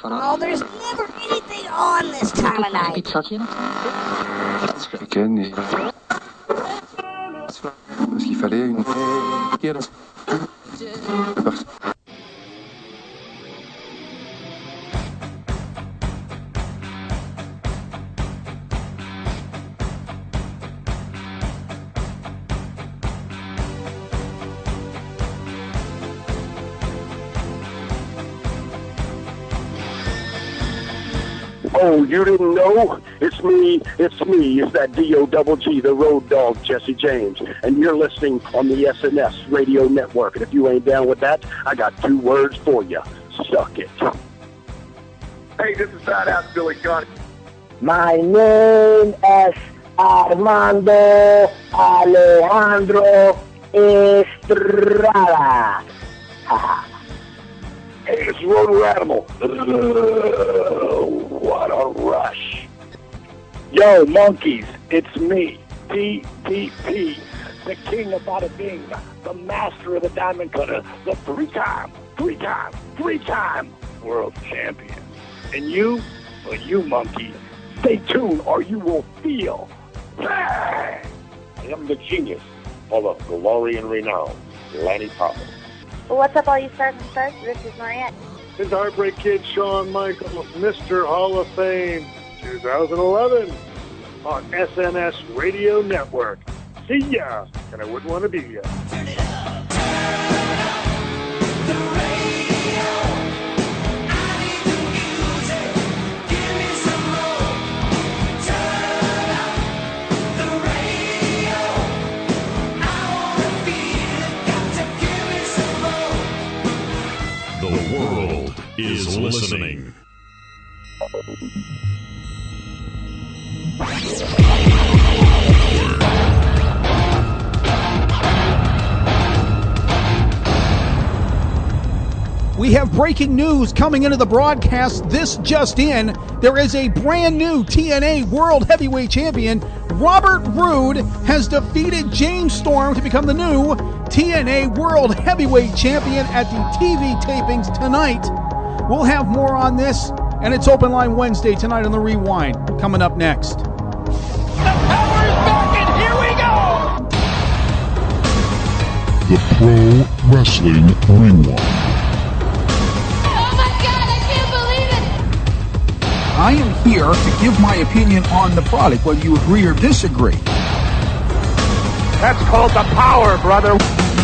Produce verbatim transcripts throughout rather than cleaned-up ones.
Oh, there's never anything on this time of night. Parce qu'il fallait une... Oh, you didn't know? It's me, it's me, it's that D O double G, the road dog, Jesse James. And you're listening on the S N S Radio Network. And if you ain't down with that, I got two words for you. Suck it. Hey, this is Badass Billy Gunn. My name is Armando Alejandro Estrada. Hey, it's Roto Animal. What a rush. Yo, monkeys, it's me, T T P, the king of bada bing, the master of the diamond cutter, the three-time, three-time, three-time world champion. And you, well, you monkey, stay tuned or you will feel. I am the genius of the glory and renown, Lanny Power. Well, what's up, all you stars and stars? This is Mariette. His Heartbreak Kid, Shawn Michaels, Mister Hall of Fame, twenty eleven, on S N S Radio Network. See ya, and I wouldn't want to be ya. Turn it up, turn up the radio. I need the music, give me some more. Turn up the radio. I wanna feel it, got to give me some more. The world is listening. We have breaking news coming into the broadcast. This just in, there is a brand new T N A World Heavyweight Champion. Robert Roode has defeated James Storm to become the new T N A World Heavyweight Champion at the T V tapings tonight. We'll have more on this, and it's Open Line Wednesday tonight on The Rewind. Coming up next. The power's back, and here we go! The Pro Wrestling Rewind. I am here to give my opinion on the product, whether you agree or disagree. That's called the power, brother.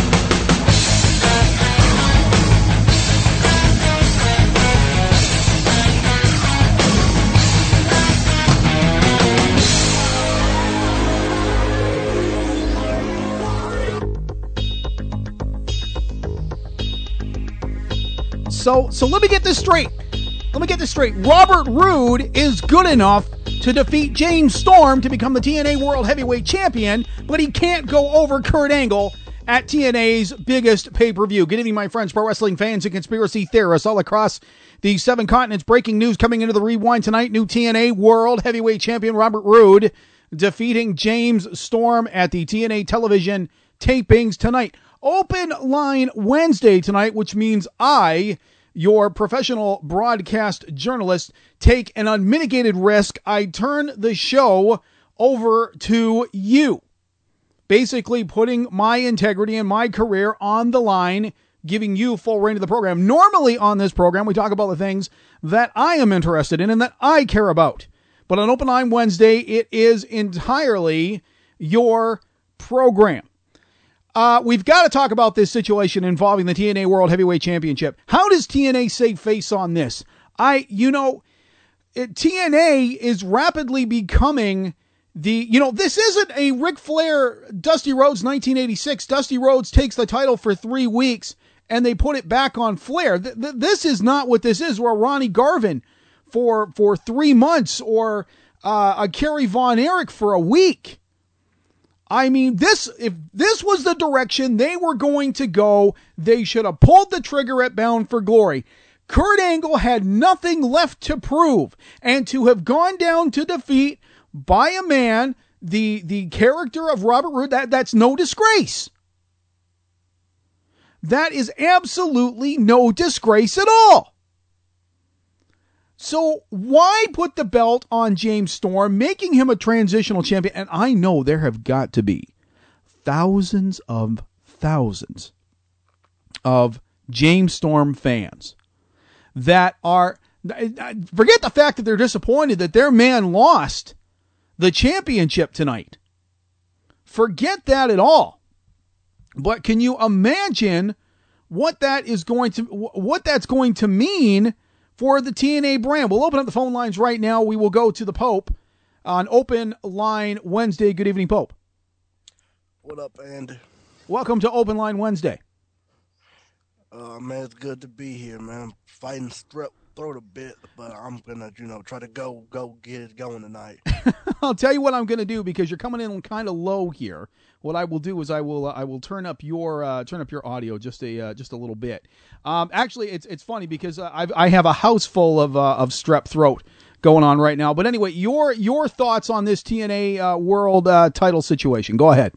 So, so let me get this straight. Let me get this straight. Robert Roode is good enough to defeat James Storm to become the T N A World Heavyweight Champion, but he can't go over Kurt Angle at T N A's biggest pay-per-view. Good evening, my friends, pro wrestling fans and conspiracy theorists all across the seven continents. Breaking news coming into the Rewind tonight. New T N A World Heavyweight Champion Robert Roode defeating James Storm at the T N A television tapings tonight. Open Line Wednesday tonight, which means I... your professional broadcast journalist, take an unmitigated risk. I turn the show over to you. Basically putting my integrity and my career on the line, giving you full reign of the program. Normally on this program, we talk about the things that I am interested in and that I care about. But on Open Line Wednesday, it is entirely your program. Uh, we've got to talk about this situation involving the T N A World Heavyweight Championship. How does T N A save face on this? I, you know, it, T N A is rapidly becoming the, you know, this isn't a Ric Flair, Dusty Rhodes nineteen eighty-six. Dusty Rhodes takes the title for three weeks and they put it back on Flair. Th- th- this is not what this is, where Ronnie Garvin for, for three months or uh, a Kerry Von Erich for a week. I mean, this, if this was the direction they were going to go, they should have pulled the trigger at Bound for Glory. Kurt Angle had nothing left to prove, and to have gone down to defeat by a man, the, the character of Robert Roode, that, that's no disgrace. That is absolutely no disgrace at all. So why put the belt on James Storm, making him a transitional champion? And I know there have got to be thousands of thousands of James Storm fans that are, forget the fact that they're disappointed that their man lost the championship tonight. Forget that at all. But can you imagine what that is going to, what that's going to mean for the T N A brand? We'll open up the phone lines right now. We will go to the Pope on Open Line Wednesday. Good evening, Pope. What up, Andy? Welcome to Open Line Wednesday. Uh, man, it's good to be here, man. I'm fighting strep throat a bit, but I'm gonna, you know, try to go, go get it going tonight. I'll tell you what I'm gonna do, because you're coming in kind of low here. What I will do is I will uh, I will turn up your uh, turn up your audio just a uh, just a little bit. Um, actually, it's it's funny because uh, I've, I have a house full of uh, of strep throat going on right now. But anyway, your your thoughts on this T N A uh, World uh, title situation? Go ahead.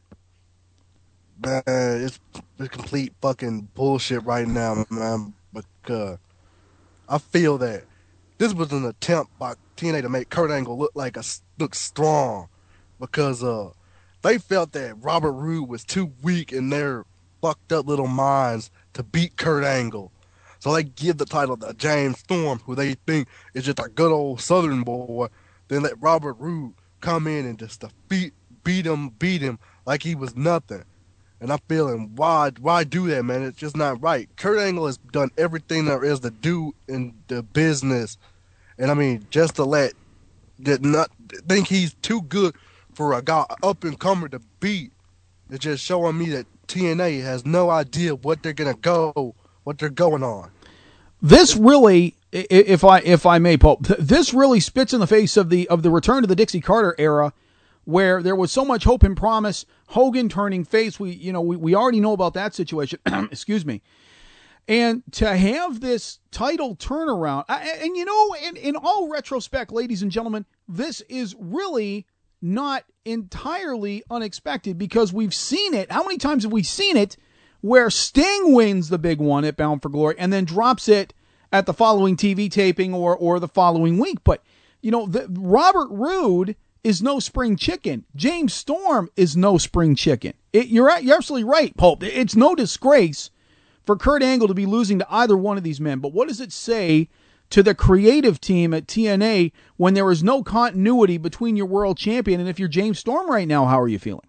Man, it's, it's complete fucking bullshit right now, man. Because I feel that this was an attempt by T N A to make Kurt Angle look like a look strong, because uh they felt that Robert Roode was too weak in their fucked up little minds to beat Kurt Angle. So they give the title to James Storm, who they think is just a good old Southern boy. Then let Robert Roode come in and just defeat, beat him, beat him like he was nothing. And I'm feeling, why, why do that, man? It's just not right. Kurt Angle has done everything there is to do in the business, and I mean, just to let that not think he's too good for a guy up and comer to beat, it's just showing me that T N A has no idea what they're gonna go, what they're going on. This really, if I if I may, Pope, this really spits in the face of the of the return to the Dixie Carter era, where there was so much hope and promise. Hogan turning face, we you know we, we already know about that situation. Excuse me. And to have this title turnaround, and, and you know, in, in all retrospect, ladies and gentlemen, this is really not entirely unexpected, because we've seen it. How many times have we seen it where Sting wins the big one at Bound for Glory and then drops it at the following T V taping or or the following week? But, you know, the, Robert Roode is no spring chicken. James Storm is no spring chicken. It, you're, you're absolutely right, Pope. It's no disgrace for Kurt Angle to be losing to either one of these men. But what does it say to the creative team at T N A when there is no continuity between your world champion? And if you're James Storm right now, how are you feeling?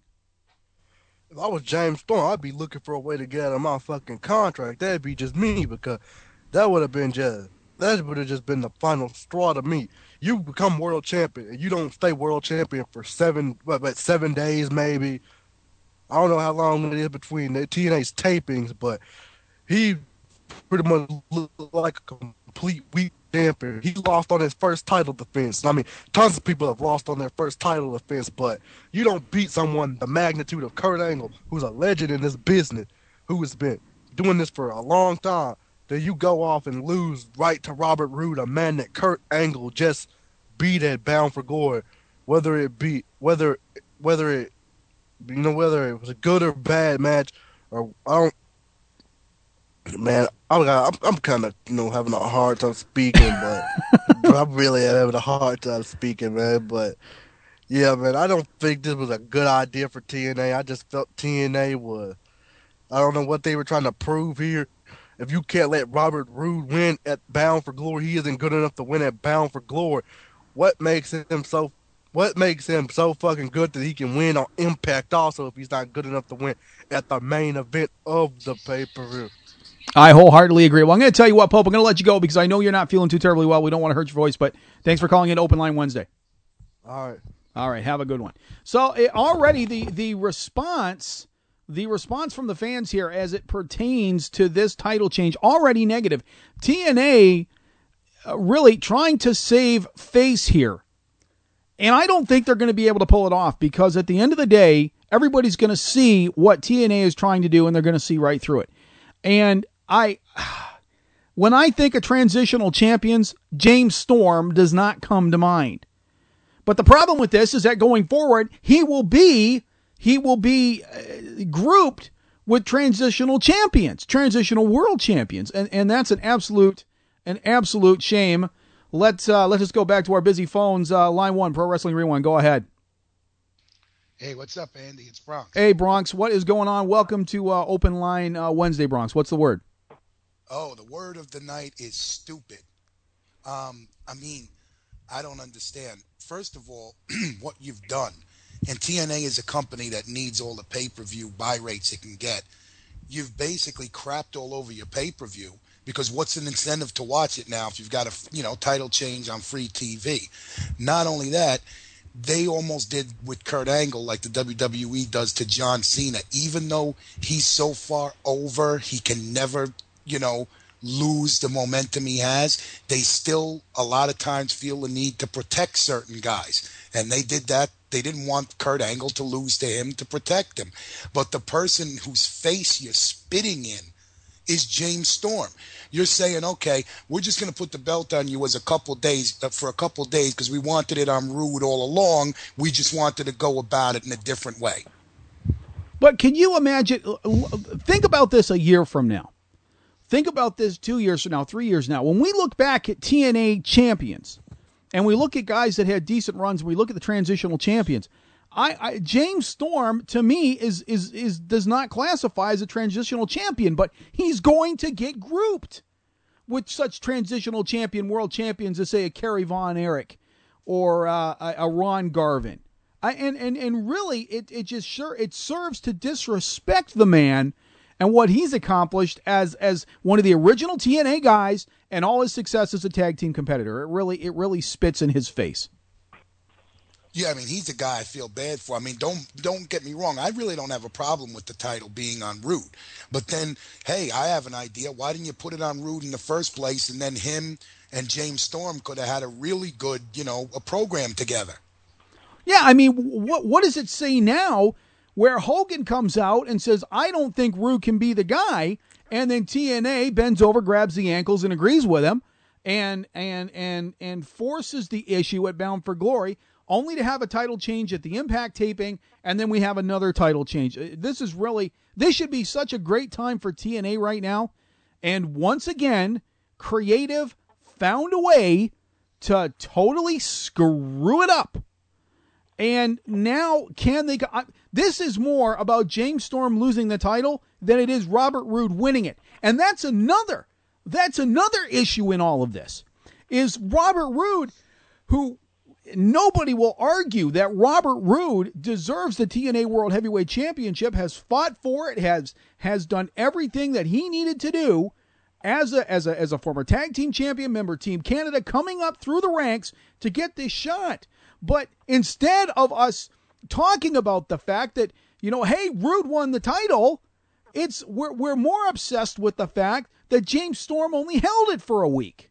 If I was James Storm, I'd be looking for a way to get out of my fucking contract. That'd be just me, because that would have been just, that would have just been the final straw to me. You become world champion, and you don't stay world champion for seven, what, what, seven days maybe. I don't know how long it is between the T N A's tapings, but he pretty much looked like a complete weak champion. He lost on his first title defense. I mean, tons of people have lost on their first title defense, but you don't beat someone the magnitude of Kurt Angle, who's a legend in this business, who has been doing this for a long time. Then you go off and lose right to Robert Roode, a man that Kurt Angle just beat at Bound for Glory. Whether it be whether whether it you know whether it was a good or bad match, or I don't. Man, I'm I'm, I'm kind of you know having a hard time speaking, but I'm really having a hard time speaking, man. But yeah, man, I don't think this was a good idea for T N A. I just felt T N A was, I don't know what they were trying to prove here. If you can't let Robert Roode win at Bound for Glory, he isn't good enough to win at Bound for Glory. What makes him so? What makes him so fucking good that he can win on Impact also if he's not good enough to win at the main event of the pay-per-view? I wholeheartedly agree. Well, I'm going to tell you what, Pope, I'm going to let you go because I know you're not feeling too terribly well. We don't want to hurt your voice, but thanks for calling in Open Line Wednesday. All right. All right. Have a good one. So it, already the, the response, the response from the fans here as it pertains to this title change, already negative. T N A uh, really trying to save face here. And I don't think they're going to be able to pull it off, because at the end of the day, everybody's going to see what T N A is trying to do, and they're going to see right through it. And I, when I think of transitional champions, James Storm does not come to mind. But the problem with this is that going forward, he will be, he will be uh, grouped with transitional champions, transitional world champions. And, and that's an absolute, an absolute shame. Let's uh, let's just go back to our busy phones. Uh, line one, Pro Wrestling Rewind. Go ahead. Hey, what's up, Andy? It's Bronx. Hey, Bronx. What is going on? Welcome to uh, Open Line uh, Wednesday, Bronx. What's the word? Oh, the word of the night is stupid. Um, I mean, I don't understand. First of all, what you've done, and T N A is a company that needs all the pay-per-view buy rates it can get. You've basically crapped all over your pay-per-view, because what's an incentive to watch it now if you've got a, you know, title change on free T V? Not only that, they almost did with Kurt Angle like the W W E does to John Cena. Even though he's so far over, he can never, you know, lose the momentum he has. They still a lot of times feel the need to protect certain guys. And they did that. They didn't want Kurt Angle to lose to him to protect him. But the person whose face you're spitting in is James Storm. You're saying, okay, we're just going to put the belt on you as a couple days uh, for a couple days because we wanted it on Rude all along. We just wanted to go about it in a different way. But can you imagine? Think about this a year from now. Think about this two years from now, three years now. When we look back at T N A champions, and we look at guys that had decent runs, and we look at the transitional champions, I, I James Storm to me is is is does not classify as a transitional champion, but he's going to get grouped with such transitional champion world champions as say a Kerry Von Erich or uh, a, a Ron Garvin. I, and and and really, it it just sure it serves to disrespect the man and what he's accomplished as as one of the original T N A guys and all his success as a tag team competitor. It really it really spits in his face. Yeah, I mean, he's a guy I feel bad for. I mean, don't don't get me wrong. I really don't have a problem with the title being on Rude. But then, hey, I have an idea. Why didn't you put it on Rude in the first place? And then him and James Storm could have had a really good, you know, a program together. Yeah, I mean, what what does it say now where Hogan comes out and says, I don't think Rude can be the guy, and then T N A bends over, grabs the ankles, and agrees with him, and and and and forces the issue at Bound for Glory, only to have a title change at the Impact taping, and then we have another title change. This is really, this should be such a great time for T N A right now. And once again, creative found a way to totally screw it up. And now, can they, this is more about James Storm losing the title than it is Robert Roode winning it. And that's another, that's another issue in all of this, is Robert Roode, who, nobody will argue that Robert Roode deserves the T N A World Heavyweight Championship, has fought for it, has has done everything that he needed to do as a as a as a former tag team champion, member Team Canada, coming up through the ranks to get this shot. But instead of us talking about the fact that, you know, hey, Roode won the title, it's we're we're more obsessed with the fact that James Storm only held it for a week.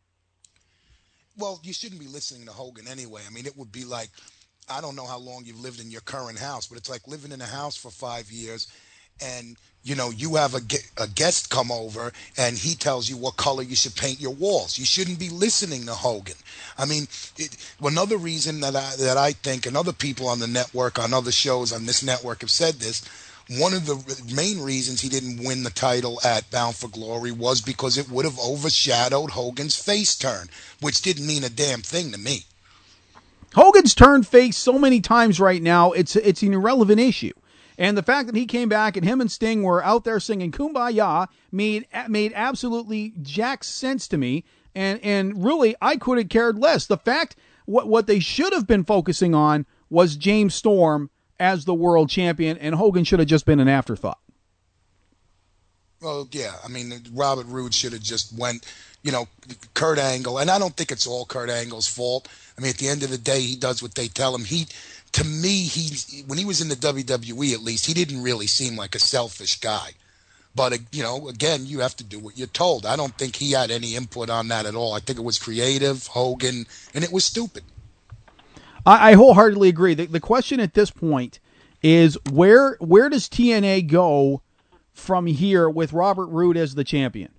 Well, you shouldn't be listening to Hogan anyway. I mean, it would be like, I don't know how long you've lived in your current house, but it's like living in a house for five years and, you know, you have a, a guest come over and he tells you what color you should paint your walls. You shouldn't be listening to Hogan. I mean, it, another reason that I, that I think, and other people on the network, on other shows on this network have said this, one of the main reasons he didn't win the title at Bound for Glory was because it would have overshadowed Hogan's face turn, which didn't mean a damn thing to me. Hogan's turned face so many times right now, it's it's an irrelevant issue. And the fact that he came back and him and Sting were out there singing Kumbaya made made absolutely jack sense to me. And and really, I could have cared less. The fact, what what they should have been focusing on was James Storm as the world champion, and Hogan should have just been an afterthought. Well, yeah, I mean, Robert Roode should have just went, you know, Kurt Angle, and I don't think it's all Kurt Angle's fault. I mean, at the end of the day, he does what they tell him. He, to me, he when he was in the W W E, at least, he didn't really seem like a selfish guy. But, you know, again, you have to do what you're told. I don't think he had any input on that at all. I think it was creative, Hogan, and it was stupid. I, I wholeheartedly agree. The, the question at this point is where where does T N A go from here with Robert Roode as the champion?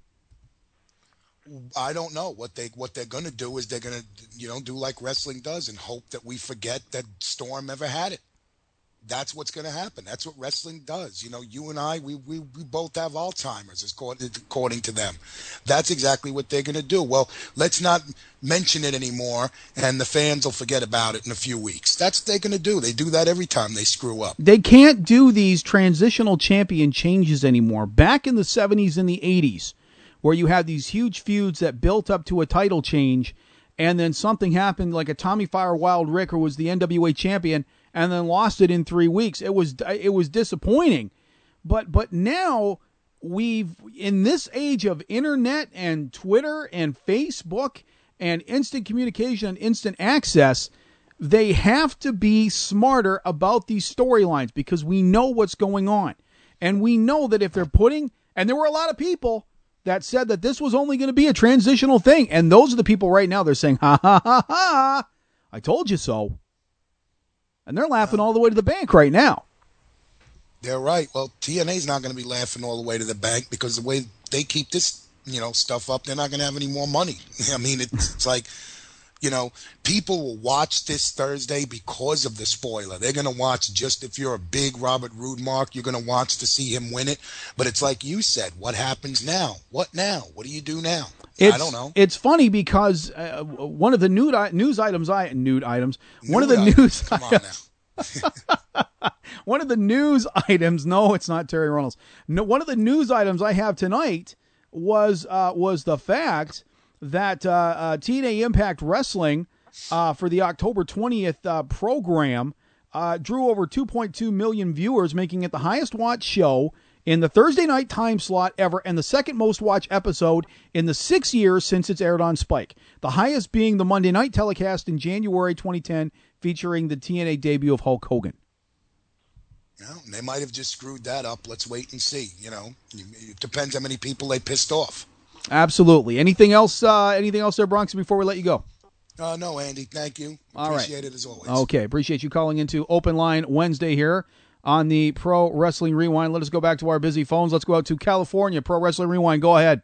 I don't know. What they what they're going to do is they're going to, you know, do like wrestling does and hope that we forget that Storm ever had it. that's what's going to happen. That's what wrestling does. You know, you and I, we we, we both have Alzheimer's, according, according to them. That's exactly what they're going to do. Well, let's not mention it anymore, and the fans will forget about it in a few weeks. That's what they're going to do. They do that every time they screw up. They can't do these transitional champion changes anymore. Back in the seventies and the eighties, where you had these huge feuds that built up to a title change, and then something happened like a Tommy Fire Wild Rick, who was the N W A champion, and then lost it in three weeks. It was it was disappointing. But but now we've, in this age of internet and Twitter and Facebook and instant communication and instant access, they have to be smarter about these storylines because we know what's going on. And we know that if they're putting, and there were a lot of people that said that this was only going to be a transitional thing. And those are the people right now, they're saying, ha ha ha ha, I told you so. And they're laughing all the way to the bank right now. They're right. Well, T N A's not going to be laughing all the way to the bank because the way they keep this, you know, stuff up, they're not going to have any more money. I mean, it's, it's like, you know, people will watch this Thursday because of the spoiler. They're going to watch just if you're a big Robert Roode mark, you're going to watch to see him win it. But it's like you said, what happens now? What now? What do you do now? It's, I don't know. It's funny because uh, one of the nude, news items, I nude items, one Nude of the items. news Come on items, one of the news items. No, it's not Terry Reynolds. No, one of the news items I have tonight was uh, was the fact that uh, uh, T N A Impact Wrestling uh, for the October twentieth uh, program uh, drew over two point two million viewers, making it the highest watched show in the Thursday night time slot ever and the second most watched episode in the six years since it's aired on Spike. The highest being the Monday night telecast in January twenty ten featuring the T N A debut of Hulk Hogan. Well, they might have just screwed that up. Let's wait and see. You know, it depends how many people they pissed off. Absolutely. Anything else? Uh, anything else there, Bronx? Before we let you go. Uh, no, Andy. Thank you. All right. Appreciate it as always. Okay. Appreciate you calling into Open Line Wednesday here on the Pro Wrestling Rewind. Let us go back to our busy phones. Let's go out to California. Pro Wrestling Rewind. Go ahead.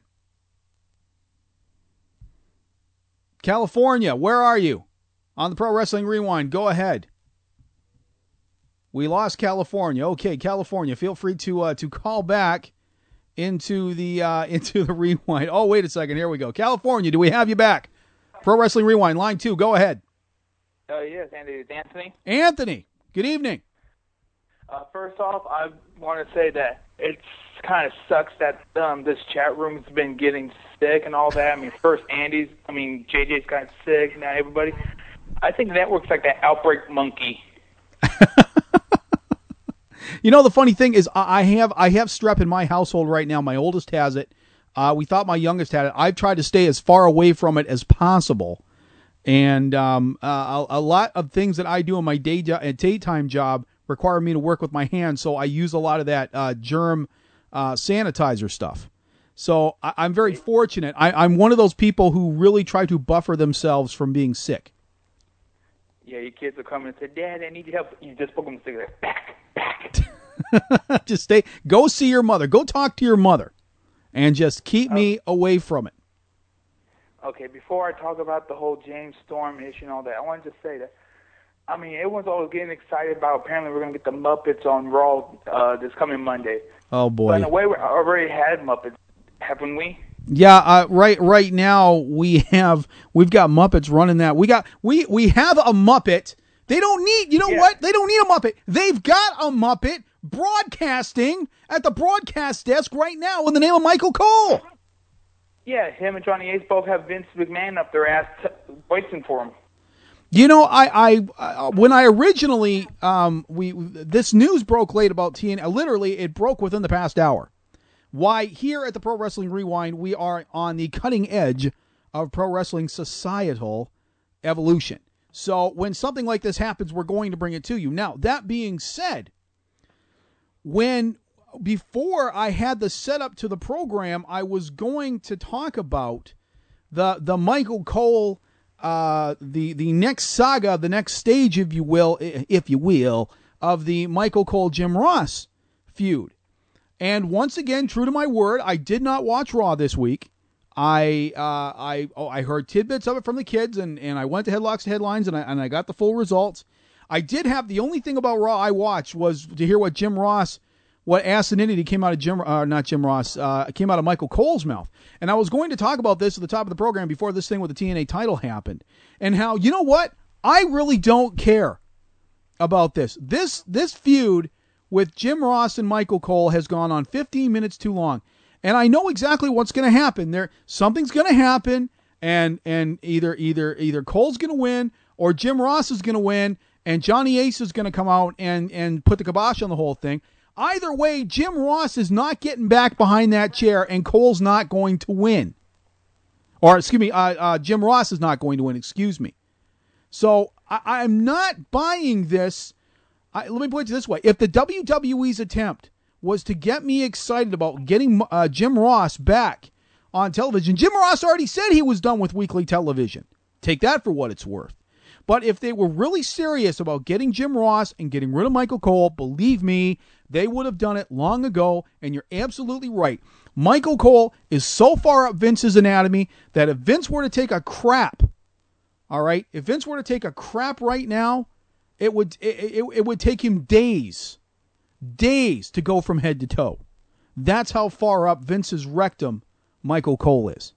California, where are you? On the Pro Wrestling Rewind. Go ahead. We lost California. Okay, California. Feel free to uh, to call back into the uh, into the rewind. Oh, wait a second. Here we go. California, do we have you back? Pro Wrestling Rewind, line two. Go ahead. Oh, yes, Andy. It's Anthony. Anthony, good evening. Uh, first off, I want to say that it kind of sucks that um, this chat room's been getting sick and all that. I mean, first Andy's, I mean, J J's got sick, now everybody. I think the network's like that outbreak monkey. You know, the funny thing is I have I have strep in my household right now. My oldest has it. Uh, we thought my youngest had it. I've tried to stay as far away from it as possible. And um, uh, a, a lot of things that I do in my day jo- daytime job require me to work with my hands, so I use a lot of that uh, germ uh, sanitizer stuff. So I, I'm very fortunate. I, I'm one of those people who really try to buffer themselves from being sick. Yeah, your kids will come and say, Dad, I need your help. You just poke them with a cigarette. Back, back. Just stay. Go see your mother. Go talk to your mother. And just keep me away from it. Okay, before I talk about the whole James Storm issue and all that, I wanted to say that, I mean, everyone's always getting excited about apparently we're going to get the Muppets on Raw uh, this coming Monday. Oh, boy. But in a way, we already had Muppets, haven't we? Yeah, uh, right. Right now we have we've got Muppets running that. We got we we have a Muppet. They don't need. You know Yeah. what? They don't need a Muppet. They've got a Muppet broadcasting at the broadcast desk right now in the name of Michael Cole. Yeah, him and Johnny Ace both have Vince McMahon up their ass t- voicing for him. You know, I, I uh, when I originally um we this news broke late about T N A. Literally, it broke within the past hour. Why, here at the Pro Wrestling Rewind, we are on the cutting edge of pro wrestling societal evolution. So when something like this happens, we're going to bring it to you. Now, that being said, when before I had the setup to the program, I was going to talk about the the Michael Cole, uh, the the next saga, the next stage, if you will, if you will, of the Michael Cole Jim Ross feud. And once again, true to my word, I did not watch Raw this week. I uh, I oh, I heard tidbits of it from the kids, and, and I went to Headlocks to Headlines, and I and I got the full results. I did have the only thing about Raw I watched was to hear what Jim Ross, what asininity came out of Jim, uh, not Jim Ross, uh, came out of Michael Cole's mouth. And I was going to talk about this at the top of the program before this thing with the T N A title happened, and how, you know what? I really don't care about this. This this feud with Jim Ross and Michael Cole has gone on fifteen minutes too long, and I know exactly what's going to happen. There, something's going to happen, and and either either either Cole's going to win or Jim Ross is going to win, and Johnny Ace is going to come out and and put the kibosh on the whole thing. Either way, Jim Ross is not getting back behind that chair, and Cole's not going to win. Or, excuse me, uh, uh, Jim Ross is not going to win, excuse me. So, I, I'm not buying this. I, let me put it this way. If the W W E's attempt was to get me excited about getting uh, Jim Ross back on television, Jim Ross already said he was done with weekly television. Take that for what it's worth. But if they were really serious about getting Jim Ross and getting rid of Michael Cole, believe me, they would have done it long ago, and you're absolutely right. Michael Cole is so far up Vince's anatomy that if Vince were to take a crap, all right, if Vince were to take a crap right now, it would it, it, it would take him days, days to go from head to toe. That's how far up Vince's rectum Michael Cole is.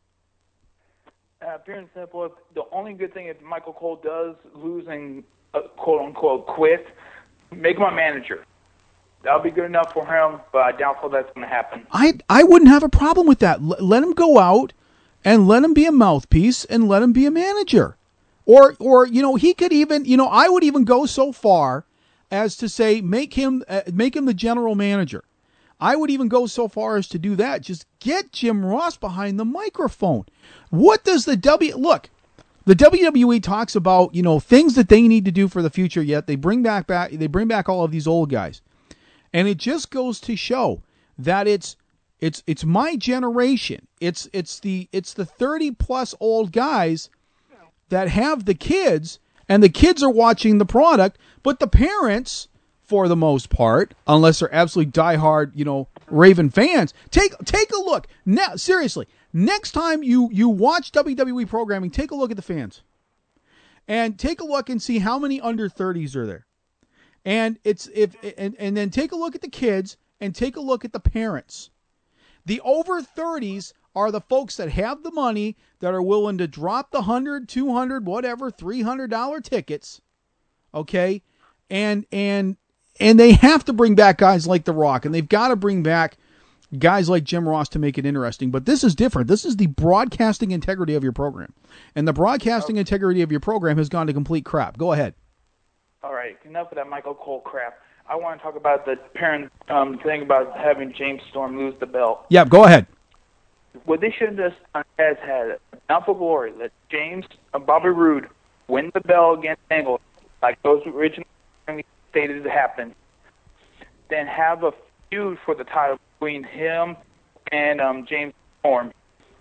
Uh, pure and simple, the only good thing if Michael Cole does losing, uh, quote unquote, quit, make him a manager. That'll be good enough for him, but I doubt that's going to happen. I I wouldn't have a problem with that. L- let him go out and let him be a mouthpiece and let him be a manager. Or, or you know, he could even, you know, I would even go so far as to say make him uh, make him the general manager. I would even go so far as to do that. Just get Jim Ross behind the microphone. What does the W... Look, the W W E talks about, you know, things that they need to do for the future, yet they bring back, back they bring back all of these old guys. And it just goes to show that it's it's it's my generation. It's it's the it's the thirty plus old guys that have the kids, and the kids are watching the product, but the parents, for the most part, unless they're absolutely diehard, you know, Raven fans, take take a look. Now, seriously, next time you, you watch W W E programming, take a look at the fans. And take a look and see how many under thirties are there. And it's if and, and then take a look at the kids and take a look at the parents. The over thirties are the folks that have the money, that are willing to drop the one hundred, two hundred, whatever, three hundred dollars tickets. Okay? And and and they have to bring back guys like The Rock, and they've got to bring back guys like Jim Ross to make it interesting. But this is different. This is the broadcasting integrity of your program. And the broadcasting oh. integrity of your program has gone to complete crap. Go ahead. All right, enough of that Michael Cole crap. I want to talk about the parent um, thing about having James Storm lose the belt. Yeah, go ahead. What they should have done is had enough of glory. Let James uh, Bobby Roode win the belt against Angle, like those originally stated to happen. Then have a feud for the title between him and um, James Storm.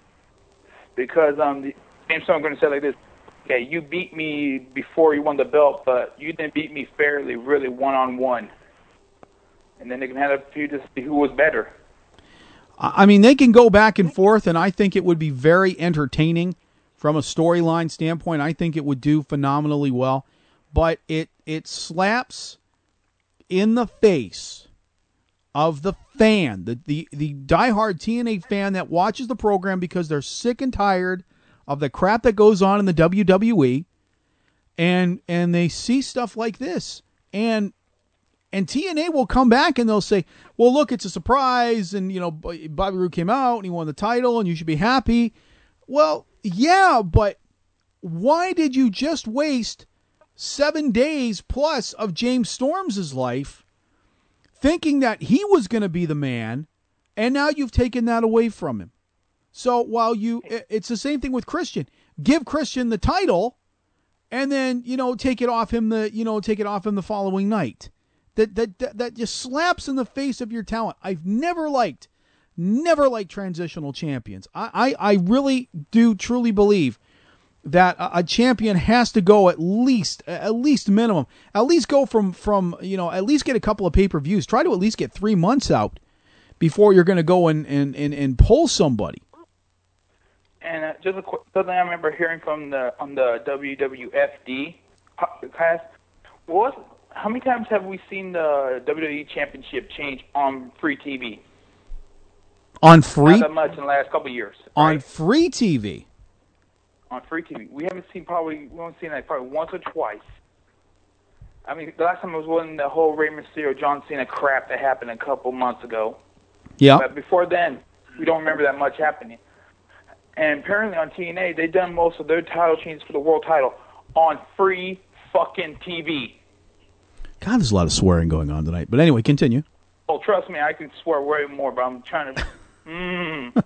Because um, the, James Storm going to say like this, okay, you beat me before you won the belt, but you didn't beat me fairly, really one-on-one. And then they can have a feud to see who was better. I mean, they can go back and forth, and I think it would be very entertaining from a storyline standpoint. I think it would do phenomenally well. But it it slaps in the face of the fan, the, the, the diehard T N A fan that watches the program because they're sick and tired of the crap that goes on in the W W E, and and they see stuff like this. And And T N A will come back and they'll say, well, look, it's a surprise. And, you know, Bobby Roode came out and he won the title and you should be happy. Well, yeah, but why did you just waste seven days plus of James Storm's life thinking that he was going to be the man, and now you've taken that away from him? So while you, it's the same thing with Christian. Give Christian the title and then, you know, take it off him the, you know, take it off him the following night. That, that that that just slaps in the face of your talent. I've never liked, never liked transitional champions. I, I, I really do truly believe that a, a champion has to go at least, at least minimum, at least go from, from you know, at least get a couple of pay-per-views. Try to at least get three months out before you're going to go and, and, and, and pull somebody. And uh, just a quick, something I remember hearing from the on the W W F D podcast What? How many times have we seen the W W E Championship change on free T V? On free? Not that much in the last couple of years. On right? free T V? On free T V. We haven't seen probably, we haven't seen that probably once or twice. I mean, the last time it was when the whole Rey Mysterio, John Cena crap that happened a couple months ago. Yeah. But before then, we don't remember that much happening. And apparently on T N A, they've done most of their title changes for the world title on free fucking T V. God, there's a lot of swearing going on tonight. But anyway, continue. Oh, trust me, I can swear way more, but I'm trying to... Mm.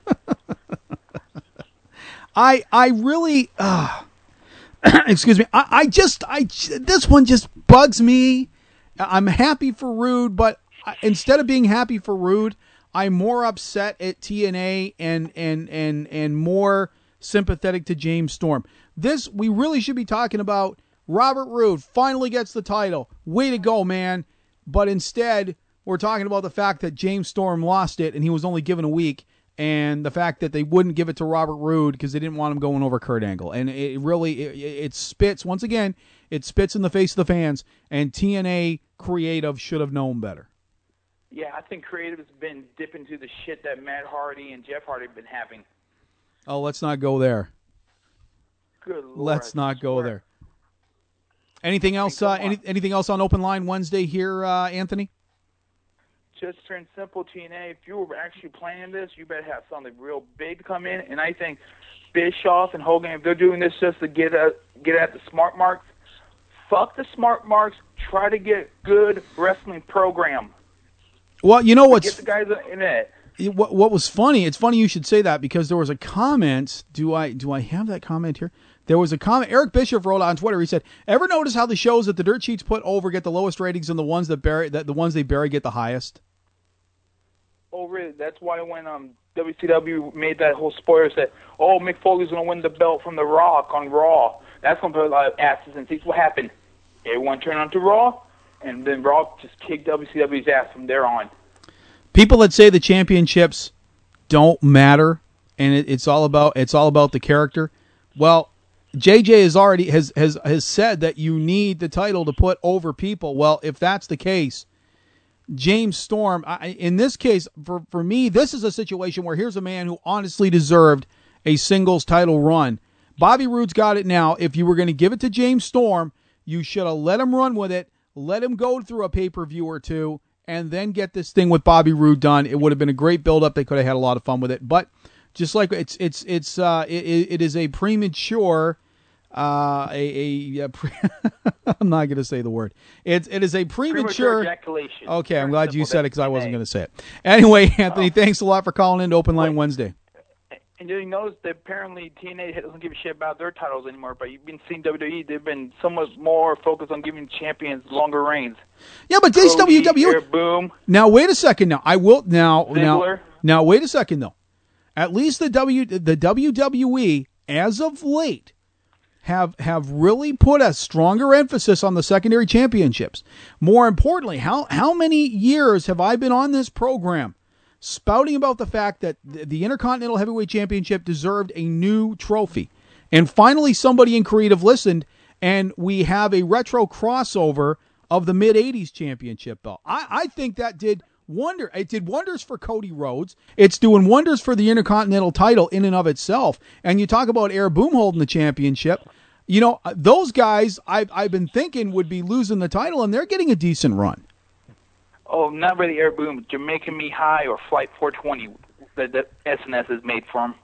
I I really... Uh, excuse me. I, I just... I This one just bugs me. I'm happy for Rude, but I, instead of being happy for Rude, I'm more upset at T N A and, and, and, and more sympathetic to James Storm. This, we really should be talking about Robert Roode finally gets the title. Way to go, man. But instead, we're talking about the fact that James Storm lost it and he was only given a week, and the fact that they wouldn't give it to Robert Roode because they didn't want him going over Kurt Angle. And it really, it, it spits, once again, it spits in the face of the fans, and T N A Creative should have known better. Yeah, I think Creative has been dipping into the shit that Matt Hardy and Jeff Hardy have been having. Oh, let's not go there. Good Lord. Let's not go there. Anything else? Uh, any, anything else on Open Line Wednesday here, uh, Anthony? Just turn simple, T N A. If you were actually planning this, you better have something real big to come in. And I think Bischoff and Hogan, if they're doing this just to get at get at the smart marks, fuck the smart marks. Try to get good wrestling program. Well, you know what's get the guys in it. What, what was funny? It's funny you should say that because there was a comment. Do I do I have that comment here? There was a comment. Eric Bischoff wrote on Twitter. He said, "Ever notice how the shows that the Dirt Sheets put over get the lowest ratings, and the ones that bury that the ones they bury get the highest?" Oh, really? That's why when um W C W made that whole spoiler said, "Oh, Mick Foley's going to win the belt from The Rock on Raw." That's going to put a lot of asses in seats. What happened? Everyone turned on to Raw, and then Raw just kicked W C W's ass from there on. People that say the championships don't matter and it, it's all about it's all about the character. Well, J J has already has, has has said that you need the title to put over people. Well, if that's the case, James Storm, I, in this case, for, for me, this is a situation where here's a man who honestly deserved a singles title run. Bobby Roode's got it now. If you were going to give it to James Storm, you should have let him run with it, let him go through a pay-per-view or two, and then get this thing with Bobby Roode done. It would have been a great build-up. They could have had a lot of fun with it. But just like it's it's it's uh, it, it is a premature, uh, a, a, a pre- I'm not going to say the word. It it is a premature. Premature ejaculation. Okay, I'm glad you said it because I wasn't going to say it. Anyway, Anthony, thanks a lot for calling in to Open Line Wednesday. And you notice that apparently T N A doesn't give a shit about their titles anymore, but you've been seeing W W E, they've been somewhat more focused on giving champions longer reigns. Yeah, but this Cody, W W E... Air Boom. Now, wait a second. Now, I will... Now, now, Ziggler. now, wait a second, though. At least the W the W W E, as of late, have have really put a stronger emphasis on the secondary championships. More importantly, how how many years have I been on this program spouting about the fact that the Intercontinental Heavyweight Championship deserved a new trophy? And finally somebody in creative listened, and we have a retro crossover of the mid-eighties championship belt. I, I think that did wonder. It did wonders for Cody Rhodes. It's doing wonders for the Intercontinental title in and of itself. And you talk about Air Boom holding the championship. You know, those guys I've, I've been thinking would be losing the title, and they're getting a decent run. Oh, not really Air Boom. Jamaican Me High or Flight four twenty that, that S N S is made from.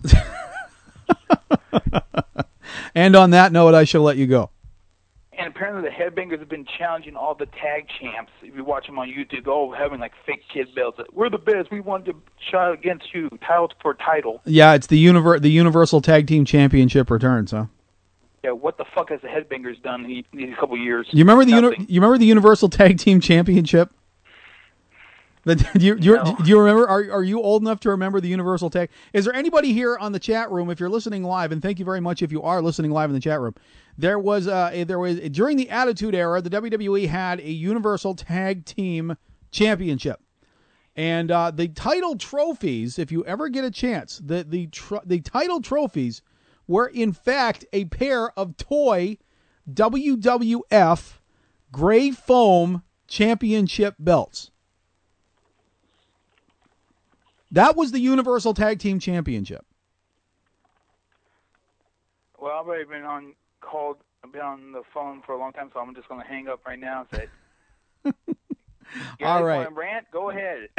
And on that note, I shall let you go. And apparently the Headbangers have been challenging all the tag champs. If you watch them on YouTube, oh, having like fake kid belts. We're the best. We want to shot against you. Title for title. Yeah, it's the univer- the Universal Tag Team Championship returns, huh? Yeah, what the fuck has the Headbangers done in these couple years? You remember the uni- Nothing. you remember the Universal Tag Team Championship? The, do, you, do, you, No. do you remember? Are are you old enough to remember the Universal Tag? Is there anybody here on the chat room? If you're listening live, and thank you very much if you are listening live in the chat room. There was uh, a, there was during the Attitude Era, the W W E had a Universal Tag Team Championship, and uh, the title trophies. If you ever get a chance, the the tr- the title trophies were in fact a pair of toy W W F gray foam championship belts. That was the Universal Tag Team Championship. Well, I've already been on called, I've been on the phone for a long time, so I'm just going to hang up right now and say, you All guys right. want to rant? Go ahead.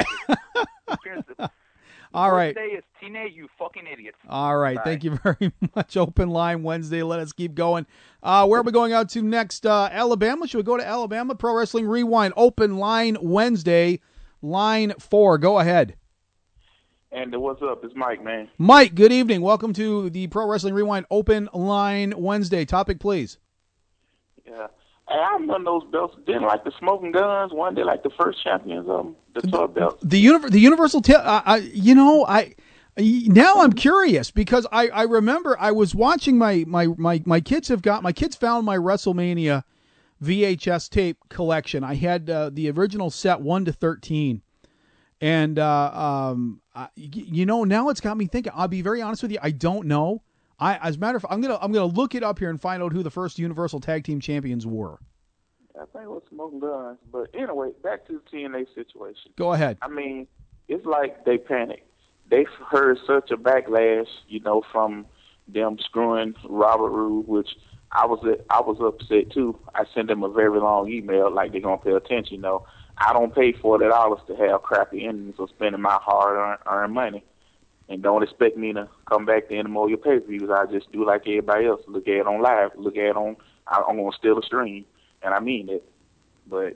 All right. Wednesday is teenage, you fucking idiots. All right. Bye. Thank you very much. Open line Wednesday. Let us keep going. Uh, where are we going out to next? Uh, Alabama. Should we go to Alabama? Pro Wrestling Rewind. Open line Wednesday. Line four. Go ahead. And what's up? It's Mike, man. Mike, good evening. Welcome to the Pro Wrestling Rewind Open Line Wednesday. Topic, please. Yeah. Hey, I'm one of those belts. Didn't like the Smoking Guns. One day, like the first champions of them, the tour belt. The univer- the Universal, ta- uh, I, you know, I now I'm curious because I, I remember I was watching my, my, my, my kids have got my kids found my WrestleMania V H S tape collection. I had uh, the original set one to thirteen, and uh, um, I, you know, now it's got me thinking. I'll be very honest with you. I don't know. I, as a matter of fact, I'm gonna I'm gonna look it up here and find out who the first Universal Tag Team Champions were. I think it was Smoking Guns. But anyway, back to the T N A situation. Go ahead. I mean, it's like they panicked. They heard such a backlash, you know, from them screwing Robert Roode, which I was I was upset too. I sent them a very long email, like they're gonna pay attention. You know, I don't pay forty dollars to have crappy endings or spending my hard earned money. And don't expect me to come back to any more of your pay-per-views. I just do like everybody else. Look at it on live. Look at it on, I'm going to steal a stream. And I mean it. But,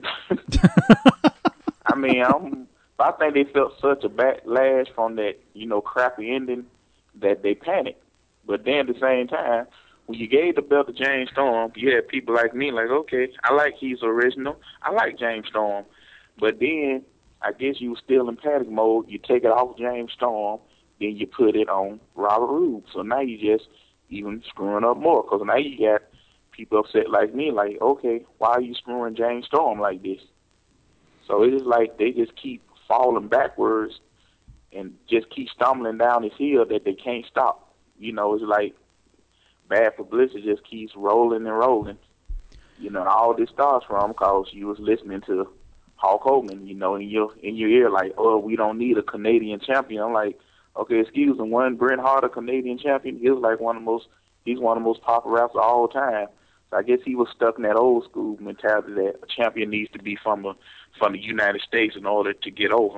I mean, I'm, I think they felt such a backlash from that, you know, crappy ending that they panicked. But then at the same time, when you gave the belt to James Storm, you had people like me like, okay, I like he's original. I like James Storm. But then, I guess you were still in panic mode. You take it off James Storm. Then you put it on Robert Roode. So now you just even screwing up more. Because now you got people upset like me, like, okay, why are you screwing James Storm like this? So it is like they just keep falling backwards and just keep stumbling down this hill that they can't stop. You know, it's like bad publicity just keeps rolling and rolling. You know, and all this starts from because you was listening to Hulk Hogan, you know, in your, in your ear, like, oh, we don't need a Canadian champion. I'm like, okay, excuse me, one Bret Hart, a Canadian champion, he was like one of the most, he's one of the most popular wrestlers of all time. So I guess he was stuck in that old school mentality that a champion needs to be from a, from the United States in order to get over.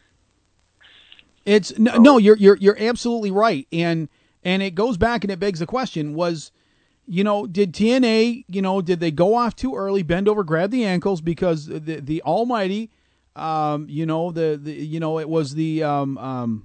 It's no, no, you're you're you're absolutely right, and and it goes back and it begs the question: was, you know, did T N A, you know, did they go off too early, bend over, grab the ankles because the the Almighty, um, you know, the, the you know it was the um um.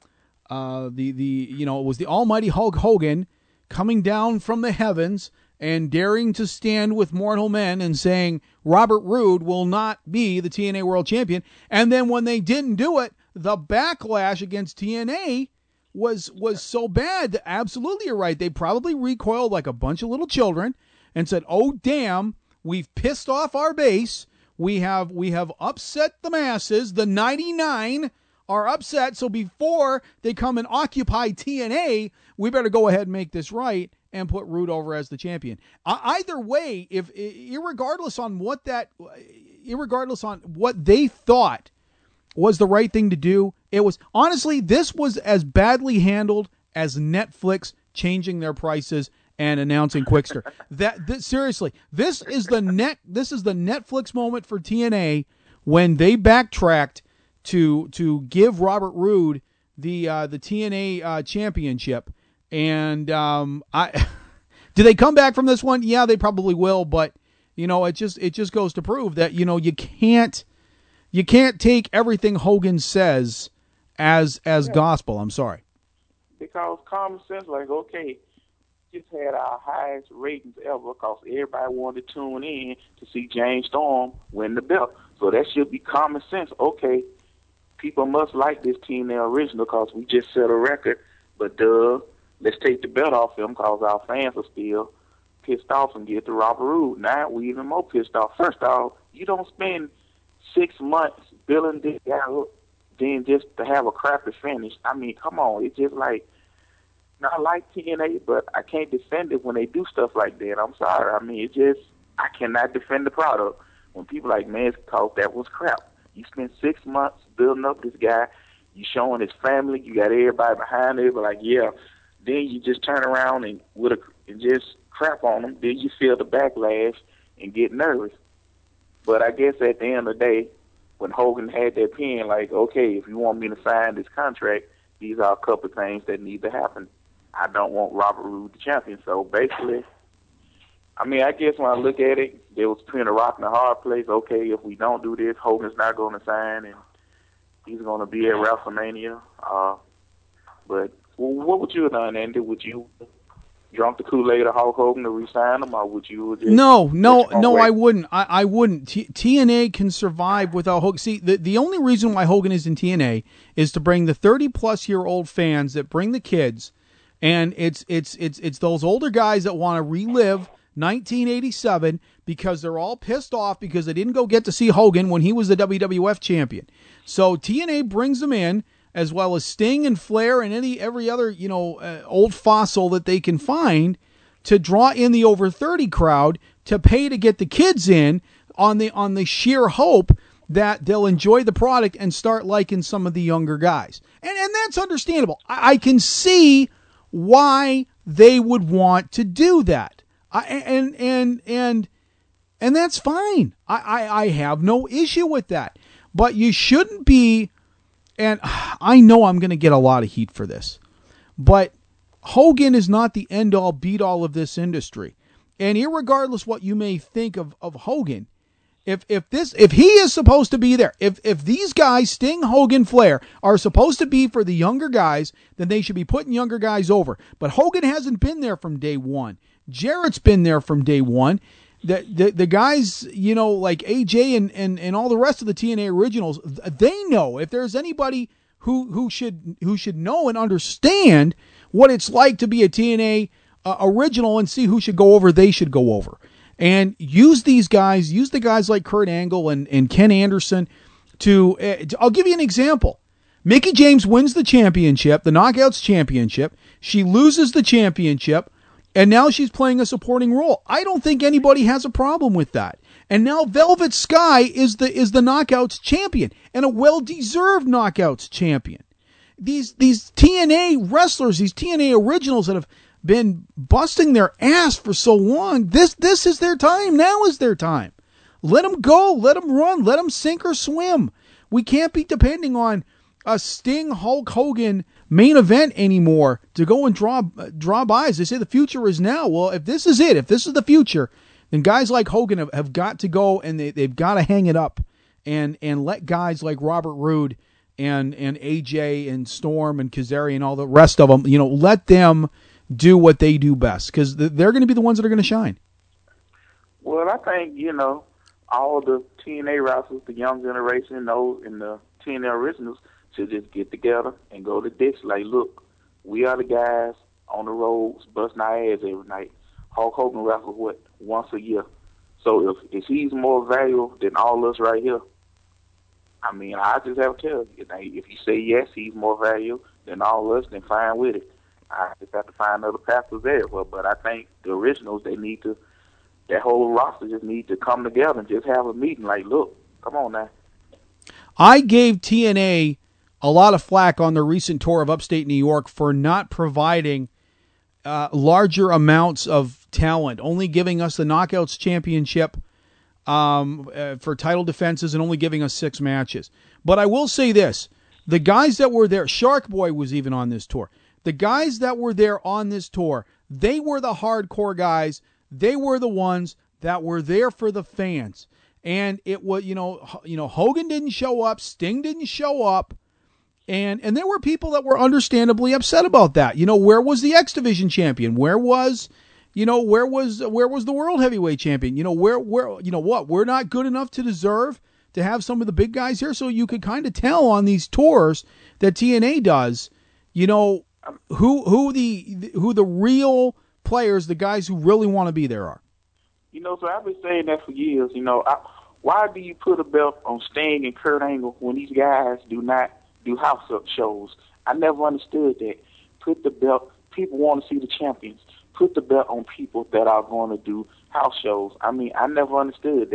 Uh, the, the, you know, it was the almighty Hulk Hogan coming down from the heavens and daring to stand with mortal men and saying Robert Roode will not be the T N A World Champion. And then when they didn't do it, the backlash against T N A was, was so bad that absolutely you're right. They probably recoiled like a bunch of little children and said, oh, damn, we've pissed off our base. We have, we have upset the masses. The ninety-nine are upset, so before they come and occupy T N A, we better go ahead and make this right and put Roode over as the champion. Uh, either way, if irregardless on what that, irregardless on what they thought was the right thing to do, it was honestly this was as badly handled as Netflix changing their prices and announcing Quickster. that this, seriously, this is the net. This is the Netflix moment for T N A when they backtracked to to give Robert Roode the uh, the T N A uh, championship. And um, I do they come back from this one? Yeah, they probably will. But you know, it just it just goes to prove that you know you can't you can't take everything Hogan says as as yeah. gospel. I'm sorry. Because common sense, like okay, just had our highest ratings ever because everybody wanted to tune in to see James Storm win the belt. So that should be common sense. Okay. People must like this T N A original because we just set a record, but duh, let's take the belt off him because our fans are still pissed off and get to Robert Roode. Now we even more pissed off. First off, you don't spend six months building this guy up, then just to have a crappy finish. I mean, come on, it's just like, I like T N A, but I can't defend it when they do stuff like that. I'm sorry. I mean, it just, I cannot defend the product. when people like, man, talk, that was crap. You spent six months building up this guy. You showing his family. You got everybody behind it. But like, yeah. Then you just turn around and with a and just crap on him. Then you feel the backlash and get nervous. But I guess at the end of the day, when Hogan had that pen, like, okay, if you want me to sign this contract, these are a couple of things that need to happen. I don't want Robert Roode the champion. So basically, I mean, I guess when I look at it, there was between a rock and a hard place. Okay, if we don't do this, Hogan's not going to sign, and he's going to be at WrestleMania. Uh, but well, what would you have done, Andy? Would you drunk the Kool-Aid of Hulk Hogan to re-sign him, or would you just... No, no, no, I wouldn't. I, I wouldn't. T- TNA can survive without Hogan. See, the, the only reason why Hogan is in T N A is to bring the thirty-plus-year-old fans that bring the kids, and it's it's it's it's those older guys that want to relive nineteen eighty-seven because they're all pissed off because they didn't go get to see Hogan when he was the W W F champion. So T N A brings them in, as well as Sting and Flair and any every other, you know, uh, old fossil that they can find to draw in the over thirty crowd to pay to get the kids in on the on the sheer hope that they'll enjoy the product and start liking some of the younger guys. And and that's understandable. I, I can see why they would want to do that. I, and and and and that's fine. I, I, I have no issue with that. But you shouldn't be, and I know I'm going to get a lot of heat for this, but Hogan is not the end-all, beat-all of this industry. And irregardless what you may think of, of Hogan, if if this if he is supposed to be there, if if these guys, Sting, Hogan, Flair, are supposed to be for the younger guys, then they should be putting younger guys over. But Hogan hasn't been there from day one. Jarrett's been there from day one. The, the the guys, you know, like A J and, and, and all the rest of the T N A originals, they know if there's anybody who who should who should know and understand what it's like to be a T N A uh, original and see who should go over, they should go over. And use these guys, use the guys like Kurt Angle and, and Ken Anderson to, uh, I'll give you an example. Mickie James wins the championship, the Knockouts championship. She loses the championship. And now she's playing a supporting role. I don't think anybody has a problem with that. And now Velvet Sky is the is the Knockouts champion, and a well-deserved Knockouts champion. These these T N A wrestlers, these T N A originals that have been busting their ass for so long, this this is their time. Now is their time. Let them go. Let them run. Let them sink or swim. We can't be depending on a Sting Hulk Hogan main event anymore to go and draw draw buys. They say the future is now. Well, if this is it, if this is the future, then guys like Hogan have, have got to go, and they, they've got to hang it up and and let guys like Robert Roode and and A J and Storm and Kazarian and all the rest of them, you know, let them do what they do best, because they're going to be the ones that are going to shine. Well, I think, you know, all the T N A wrestlers, the young generation, those in the T N A originals, should just get together and go to Dix. Like, look, we are the guys on the roads busting our ass every night. Hulk Hogan wrestles, what, once a year. So if, if he's more valuable than all us right here, I mean, I just have to tell you, if you say yes, he's more valuable than all us, then fine with it. I just have to find other pastors there. But, but I think the originals, they need to, that whole roster just need to come together and just have a meeting. Like, look, come on now. I gave T N A a lot of flack on the recent tour of upstate New York for not providing uh, larger amounts of talent, only giving us the Knockouts championship um, uh, for title defenses and only giving us six matches. But I will say this, the guys that were there, Shark Boy was even on this tour. The guys that were there on this tour, they were the hardcore guys. They were the ones that were there for the fans. And it was, you know, you know, Hogan didn't show up, Sting didn't show up. And and there were people that were understandably upset about that. You know, where was the X Division champion? Where was, you know, where was where was the World Heavyweight champion? You know, where where you know what? We're not good enough to deserve to have some of the big guys here. So you could kind of tell on these tours that T N A does, you know, who who the who the real players, the guys who really want to be there are. You know, so I've been saying that for years. You know, I, why do you put a belt on Sting and Kurt Angle when these guys do not do house shows? I never understood that. Put the belt, people want to see the champions. Put the belt on people that are going to do house shows. I mean, I never understood that.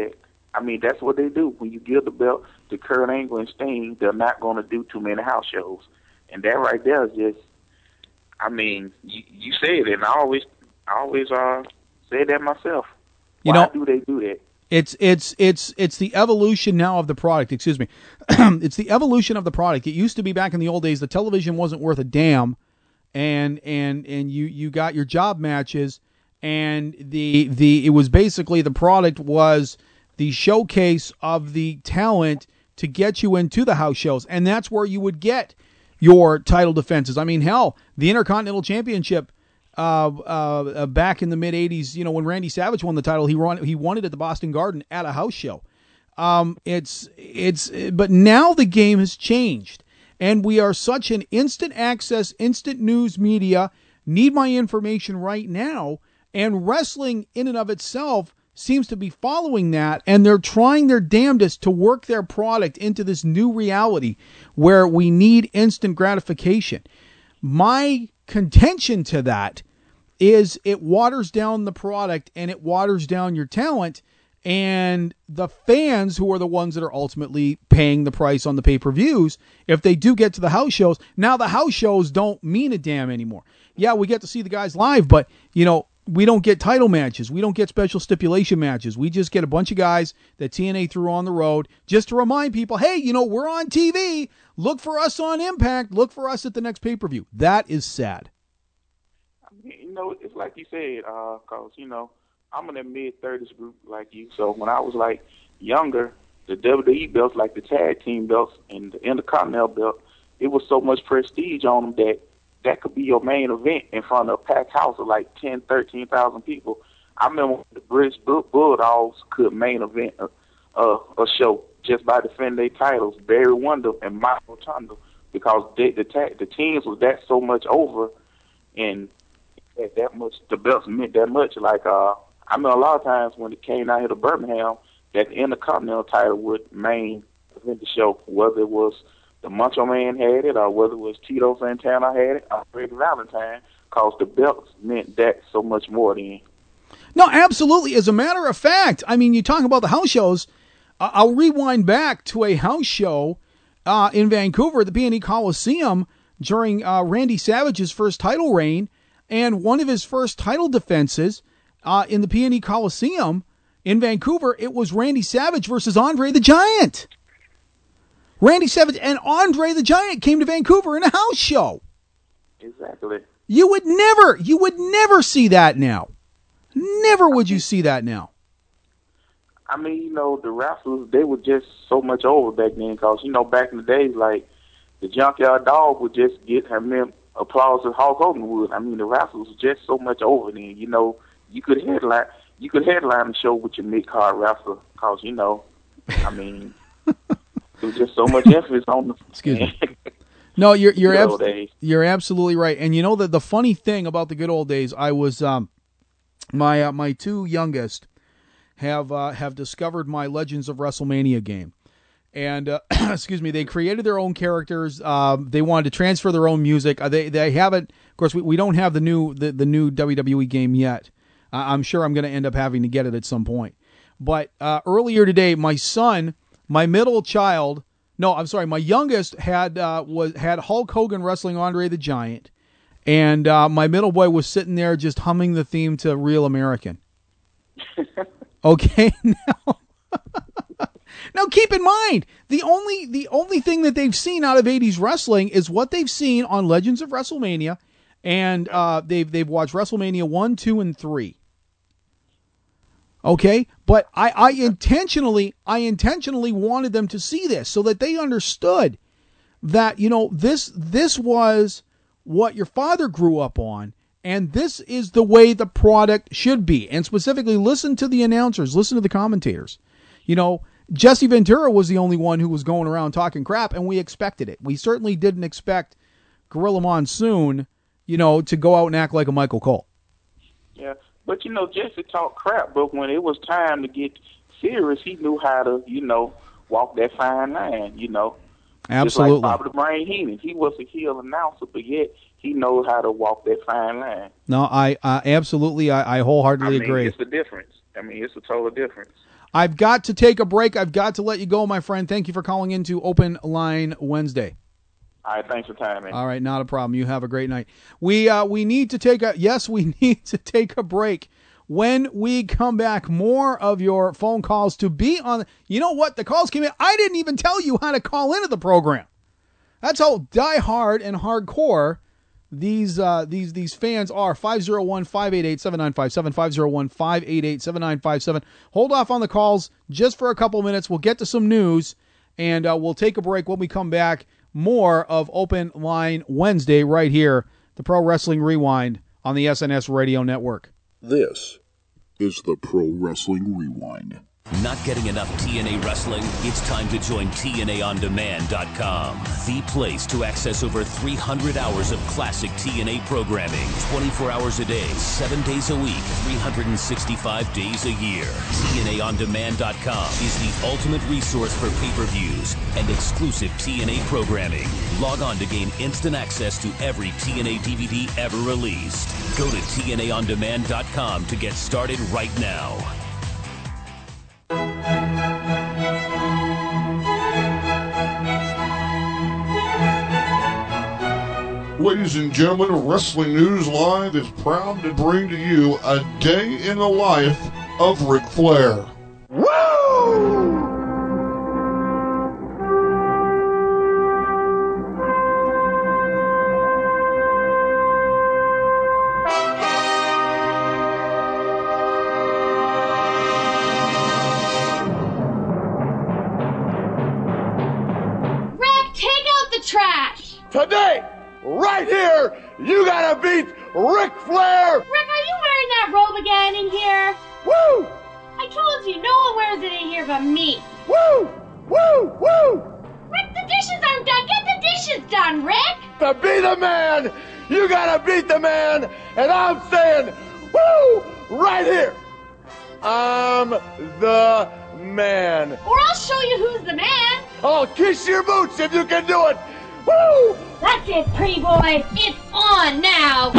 I mean, that's what they do. When you give the belt to Kurt Angle and Sting, they're not going to do too many house shows. And that right there is just, I mean, you, you said it, and I always, I always uh, say that myself. You Why know, do they do that? It's it's it's it's the evolution now of the product. Excuse me, it's the evolution of the product. It used to be back in the old days, the television wasn't worth a damn, and and and you you got your job matches, and the the it was basically the product was the showcase of the talent to get you into the house shows, and that's where you would get your title defenses. I mean, hell, the Intercontinental Championship. Uh, uh, back in the mid eighties, you know, when Randy Savage won the title, he won, he won it at the Boston Garden at a house show. Um, it's, it's, but now the game has changed, and we are such an instant access, instant news media, need my information right now, and wrestling in and of itself seems to be following that, and they're trying their damnedest to work their product into this new reality where we need instant gratification. My contention to that is it waters down the product and it waters down your talent, and the fans, who are the ones that are ultimately paying the price on the pay-per-views, if they do get to the house shows, now the house shows don't mean a damn anymore. Yeah, we get to see the guys live, but, you know, we don't get title matches. We don't get special stipulation matches. We just get a bunch of guys that T N A threw on the road just to remind people, hey, you know, we're on T V. Look for us on Impact. Look for us at the next pay-per-view. That is sad. I mean, you know, it's like you said, uh, cause you know, I'm in a mid thirties group like you. So when I was like younger, the W W E belts, like the tag team belts and the Intercontinental belt, it was so much prestige on them that that could be your main event in front of a packed house of like ten, thirteen thousand people. I remember when the British Bulldogs could main event a, a, a show just by defending their titles, Barry Windham and Mike Rotundo, because they, the ta- the teams was that so much over, and that, that much the belts meant that much. Like uh, I mean, a lot of times when it came out here to Birmingham, that the Intercontinental title would main event the show, whether it was the Macho Man had it, or whether it was Tito Santana had it, or Greg Valentine, because the belts meant that so much more then. No, absolutely. As a matter of fact, I mean, you talk about the house shows. Uh, I'll rewind back to a house show uh, in Vancouver at the P and E Coliseum during uh, Randy Savage's first title reign, and one of his first title defenses uh, in the P and E Coliseum in Vancouver, it was Randy Savage versus Andre the Giant. Randy Savage and Andre the Giant came to Vancouver in a house show. Exactly. You would never, you would never see that now. Never would you see that now. I mean, you know, the wrestlers, they were just so much over back then, because, you know, back in the days, like, the Junkyard Dog would just get him applause as Hulk Hogan would. I mean, the wrestlers was just so much over then. You know, you could headline, you could headline the show with your mid-card wrestler, because, you know, I mean... There's just so much emphasis on the. Excuse me. No, you're you're Good old abs- days. you're absolutely right. And you know that the funny thing about the good old days, I was um, my uh, my two youngest have uh, have discovered my Legends of WrestleMania game, and uh, excuse me, they created their own characters. Uh, they wanted to transfer their own music. Uh, they they haven't. Of course, we, we don't have the new the, the new W W E game yet. Uh, I'm sure I'm going to end up having to get it at some point. But uh, earlier today, my son. My middle child, no, I'm sorry, my youngest had uh, was had Hulk Hogan wrestling Andre the Giant, and uh, my middle boy was sitting there just humming the theme to Real American. Okay, now, now keep in mind the only the only thing that they've seen out of eighties wrestling is what they've seen on Legends of WrestleMania, and uh, they've they've watched WrestleMania one, two, and three. Okay, but I, I intentionally, I intentionally wanted them to see this so that they understood that, you know, this, this was what your father grew up on, and this is the way the product should be. And specifically, listen to the announcers, listen to the commentators. You know, Jesse Ventura was the only one who was going around talking crap, and we expected it. We certainly didn't expect Gorilla Monsoon, you know, to go out and act like a Michael Cole. Yeah. But, you know, Jesse talked crap, but when it was time to get serious, he knew how to, you know, walk that fine line, you know. Absolutely. Just like Bobby the Brain Heenan. He was a heel announcer, but yet he knows how to walk that fine line. No, I uh, absolutely, I, I wholeheartedly I mean, agree. It's a difference. I mean, it's a total difference. I've got to take a break. I've got to let you go, my friend. Thank you for calling into Open Line Wednesday. All right, thanks for time, man. All right, not a problem. You have a great night. We uh, we need to take a yes, we need to take a break. When we come back, more of your phone calls to be on. You know what? The calls came in. I didn't even tell you how to call into the program. That's how diehard and hardcore these uh, these these fans are. five oh one, five eight eight, seven nine five seven, five oh one, five eight eight, seven nine five seven. Hold off on the calls just for a couple minutes. We'll get to some news, and uh, we'll take a break. When we come back, more of Open Line Wednesday right here, the Pro Wrestling Rewind on the S N S Radio Network. This is the Pro Wrestling Rewind. Not getting enough T N A wrestling? It's time to join T N A on demand dot com, the place to access over three hundred hours of classic T N A programming, twenty-four hours a day, seven days a week, three hundred sixty-five days a year. T N A on demand dot com is the ultimate resource for pay-per-views and exclusive T N A programming. Log on to gain instant access to every T N A D V D ever released. Go to T N A on demand dot com to get started right now. Ladies and gentlemen, Wrestling News Live is proud to bring to you a day in the life of Ric Flair. Woo! Rick, take out the trash! Today, right here, you gotta beat Ric Flair! Rick, are you wearing that robe again in here? Woo! I told you, no one wears it in here but me. Woo! Woo! Woo! Rick, the dishes aren't done. Get the dishes done, Rick! To be the man, you gotta beat the man, and I'm saying, woo! Right here, I'm the man. Or I'll show you who's the man. I'll kiss your boots if you can do it. Woo! That's it, pretty boy. It's on now.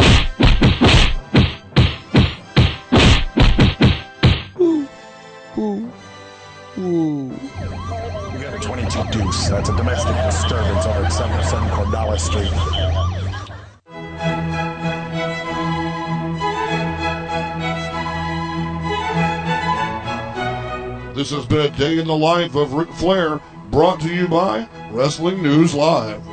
Ooh. Ooh. Ooh. We got a twenty-two deuce. That's a domestic disturbance over at seven oh seven Cordala Street. This has been a day in the life of Ric Flair, brought to you by Wrestling News Live.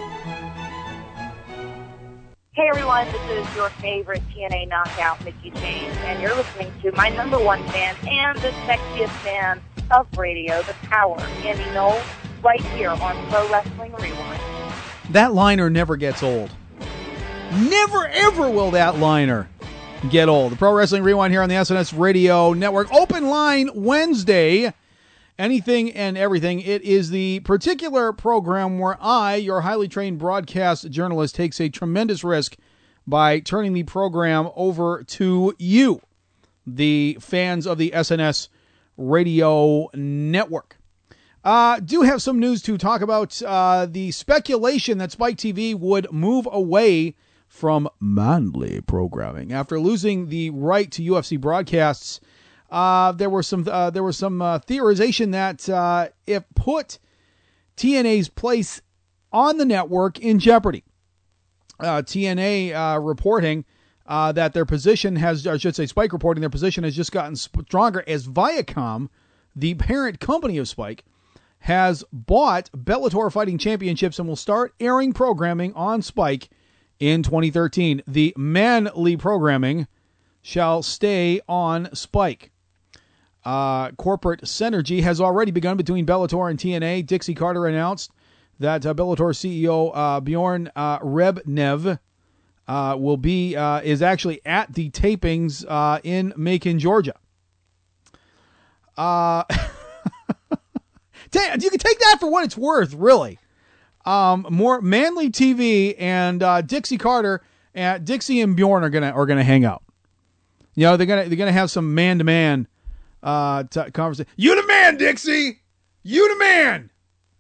Hey everyone, this is your favorite T N A knockout, Mickey James, and you're listening to my number one fan and the sexiest fan of radio, the Power, Andy Knowles, right here on Pro Wrestling Rewind. That liner never gets old. Never, ever will that liner get old. The Pro Wrestling Rewind here on the S N S Radio Network. Open Line Wednesday. Anything and everything. It is the particular program where I, your highly trained broadcast journalist, takes a tremendous risk by turning the program over to you, the fans of the S N S Radio Network. Uh, do have some news to talk about. Uh, the speculation that Spike T V would move away from manly programming after losing the right to U F C broadcasts. Uh, there were some uh, there was some uh, theorization that uh, it put T N A's place on the network in jeopardy. Uh, T N A uh, reporting uh, that their position has, or I should say, Spike reporting their position has just gotten stronger as Viacom, the parent company of Spike, has bought Bellator Fighting Championships and will start airing programming on Spike in twenty thirteen. The manly programming shall stay on Spike. Uh, corporate synergy has already begun between Bellator and T N A. Dixie Carter announced that uh, Bellator C E O uh, Bjorn uh, Rebnev uh, will be uh, is actually at the tapings uh, in Macon, Georgia. Uh, you can take that for what it's worth, really. Um, more manly T V and uh, Dixie Carter and Dixie and Bjorn are gonna are gonna hang out. You know, they're gonna they're gonna have some man to man uh t- conversation. You the man, Dixie. You the man.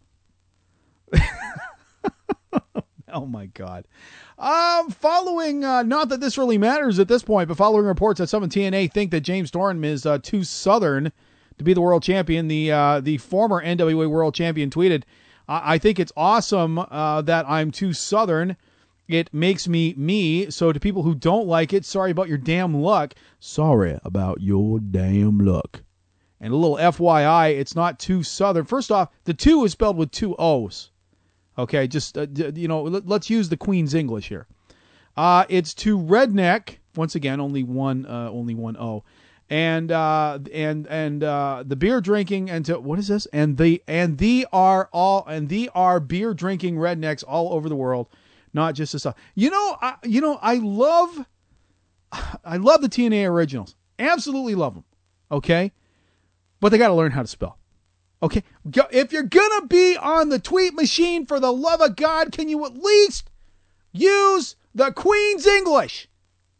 Oh my God. Um, following, uh, not that this really matters at this point, but following reports that some in T N A think that James Storm is uh, too Southern to be the world champion. The uh, the former N W A world champion tweeted, I, I think it's awesome uh, that I'm too Southern. It makes me me. So to people who don't like it, sorry about your damn luck. Sorry about your damn luck. And a little F Y I, it's not too Southern. First off, the two is spelled with two O's. Okay, just, uh, you know, let's use the Queen's English here. Uh, it's too redneck. Once again, only one uh, only one O. And uh, and and uh, the beer drinking and to, what is this? And the and the are all and the are beer drinking rednecks all over the world. Not just the South. You know, I, you know, I love, I love the T N A originals. Absolutely love them. Okay, but they got to learn how to spell. Okay, if you're gonna be on the tweet machine, for the love of God, can you at least use the Queen's English?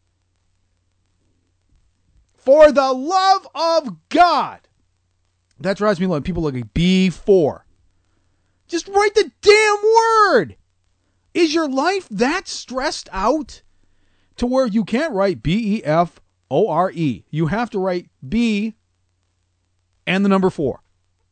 For the love of God, that drives me low. People look at B four. Just write the damn word. Is your life that stressed out to where you can't write B E F O R E? You have to write B and the number four.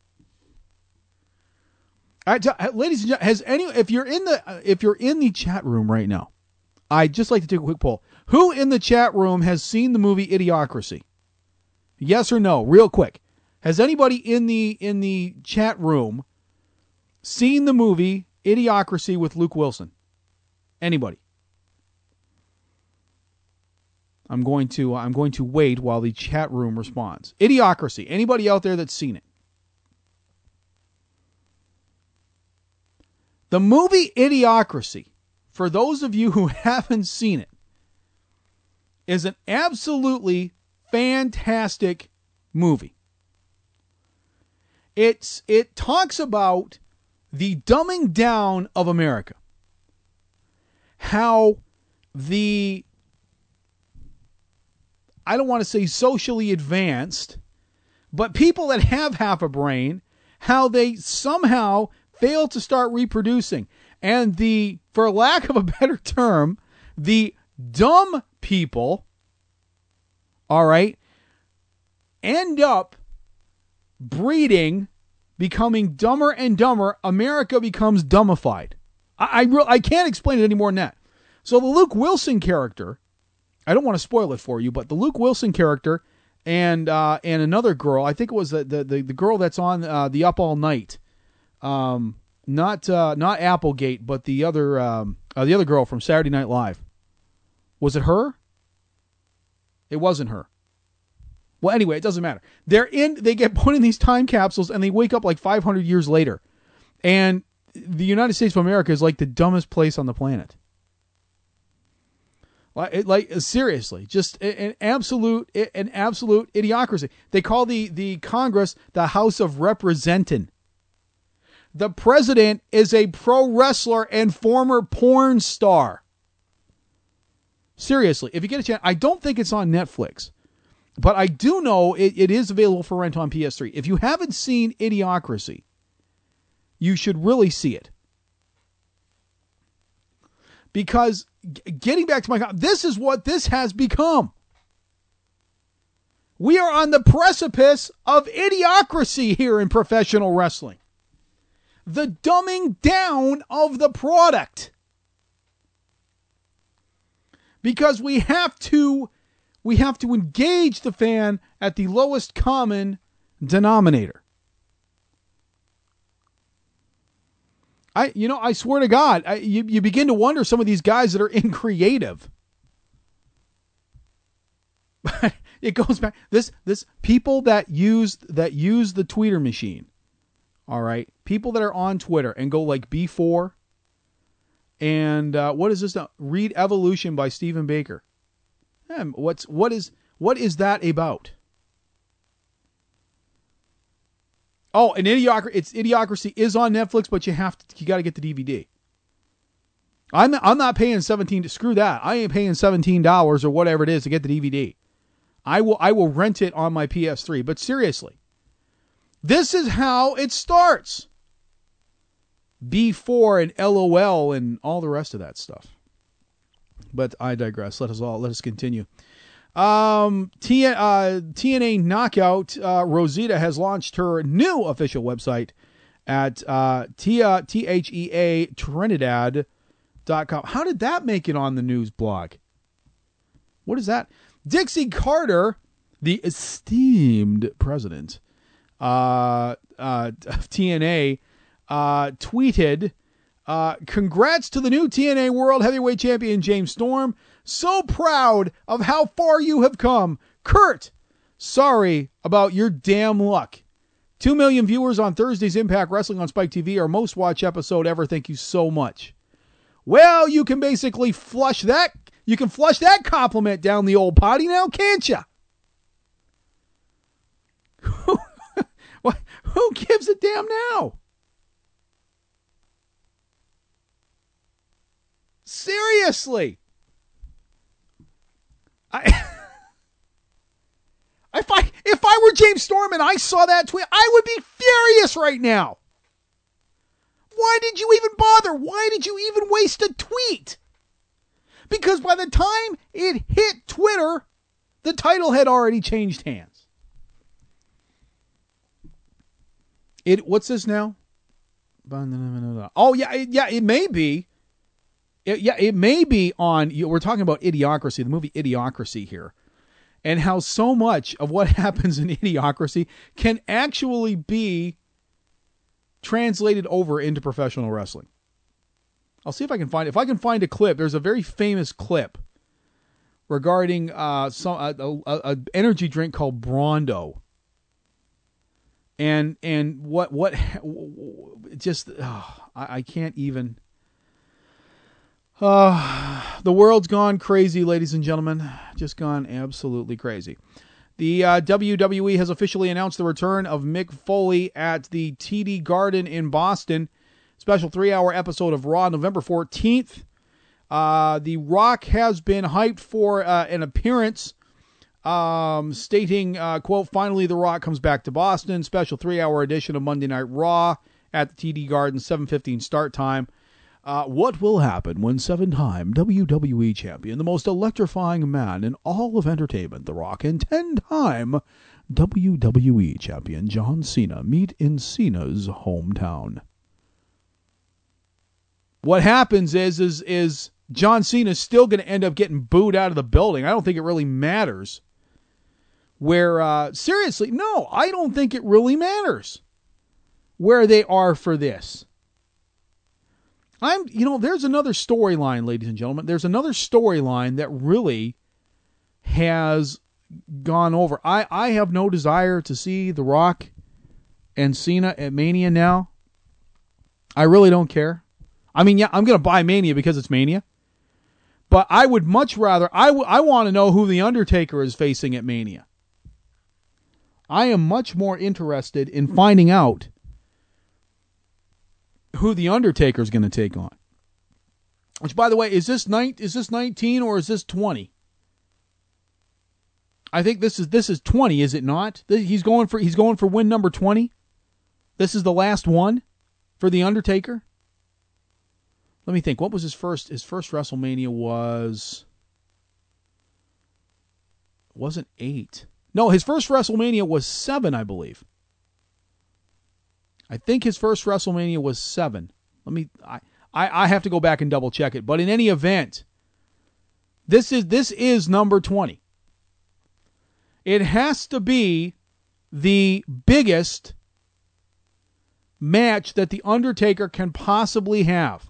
All right, ladies and gentlemen, has any if you're in the if you're in the chat room right now, I'd just like to take a quick poll. Who in the chat room has seen the movie Idiocracy? Yes or no, real quick. Has anybody in the in the chat room seen the movie Idiocracy with Luke Wilson? Anybody? I'm going to I'm going to wait while the chat room responds. Idiocracy. Anybody out there that's seen it? The movie Idiocracy, for those of you who haven't seen it, is an absolutely fantastic movie. It's it talks about the dumbing down of America. How the, I don't want to say socially advanced, but people that have half a brain, how they somehow fail to start reproducing. And the, for lack of a better term, the dumb people, all right, end up breeding, becoming dumber and dumber. America becomes dumbified. I I, re- I can't explain it any more than that. So the Luke Wilson character, I don't want to spoil it for you, but the Luke Wilson character and uh, and another girl, I think it was the the, the, the girl that's on uh, the Up All Night, um, not uh, not Applegate, but the other um, uh, the other girl from Saturday Night Live. Was it her? It wasn't her. Well, anyway, it doesn't matter. They're in. They get put in these time capsules, and they wake up like five hundred years later, and the United States of America is like the dumbest place on the planet. Like, like seriously, just an absolute, an absolute idiocracy. They call the the Congress the House of Representin'. The president is a pro wrestler and former porn star. Seriously, if you get a chance, I don't think it's on Netflix. But I do know it, it is available for rent on P S three. If you haven't seen Idiocracy, you should really see it. Because g- getting back to my, this is what this has become. We are on the precipice of idiocracy here in professional wrestling. The dumbing down of the product. Because we have to we have to engage the fan at the lowest common denominator. I, you know, I swear to God, I, you, you begin to wonder some of these guys that are in creative. It goes back. This, this people that use, that use the tweeter machine. All right. People that are on Twitter and go like B four. And uh, what is this now? Read Evolution by Stephen Baker. Um, what's, what is, what is that about? Oh, an Idiocracy. It's Idiocracy is on Netflix, but you have to, you got to get the D V D. I'm I'm not paying seventeen to screw that. I ain't paying seventeen dollars or whatever it is to get the D V D. I will I will rent it on my P S three. But seriously, this is how it starts. B four and LOL and all the rest of that stuff. But I digress. Let us all let us continue. Um, T, uh, T N A Knockout, uh, Rosita has launched her new official website at uh, T H E A Trinidad dot com. How did that make it on the news blog? What is that? Dixie Carter, the esteemed president uh, uh, of T N A, uh, tweeted, uh, congrats to the new T N A World Heavyweight Champion James Storm. So proud of how far you have come. Kurt, sorry about your damn luck. Two million viewers on Thursday's Impact Wrestling on Spike T V, our most watched episode ever. Thank you so much. Well, you can basically flush that. You can flush that compliment down the old potty now, can't you? Who gives a damn now? Seriously. I, if I if I were James Storm and I saw that tweet, I would be furious right now. Why did you even bother? Why did you even waste a tweet? Because by the time it hit Twitter, the title had already changed hands. It what's this now? Oh yeah, yeah, it may be. It, yeah, it may be on. We're talking about Idiocracy, the movie Idiocracy here, and how so much of what happens in Idiocracy can actually be translated over into professional wrestling. I'll see if I can find. If I can find a clip, there's a very famous clip regarding uh, some a, a, a energy drink called Brondo. And and what what just oh, I, I can't even. Uh, the world's gone crazy, ladies and gentlemen. Just gone absolutely crazy. The uh, W W E has officially announced the return of Mick Foley at the T D Garden in Boston. Special three-hour episode of Raw, November fourteenth. Uh, the Rock has been hyped for uh, an appearance, um, stating, uh, quote, finally The Rock comes back to Boston. Special three-hour edition of Monday Night Raw at the T D Garden, seven fifteen start time. Uh, what will happen when seven-time W W E champion, the most electrifying man in all of entertainment, The Rock, and ten-time W W E champion John Cena meet in Cena's hometown? What happens is, is, is John Cena's still going to end up getting booed out of the building. I don't think it really matters. Where, uh, seriously, no, I don't think it really matters where they are for this. I'm, you know, there's another storyline, ladies and gentlemen. There's another storyline that really has gone over. I, I have no desire to see The Rock and Cena at Mania now. I really don't care. I mean, yeah, I'm going to buy Mania because it's Mania. But I would much rather, I, w- I want to know who The Undertaker is facing at Mania. I am much more interested in finding out who The Undertaker is going to take on. Which, by the way, is this nine, is this nineteen or is this twenty? I think this is this is twenty, is it not? He's going for he's going for win number twenty. This is the last one for The Undertaker. Let me think. What was his first? His first WrestleMania was wasn't eight. No, his first WrestleMania was seven, I believe. I think his first WrestleMania was seven. Let me. I, I I have to go back and double check it. But in any event, this is this is number twenty. It has to be the biggest match that The Undertaker can possibly have.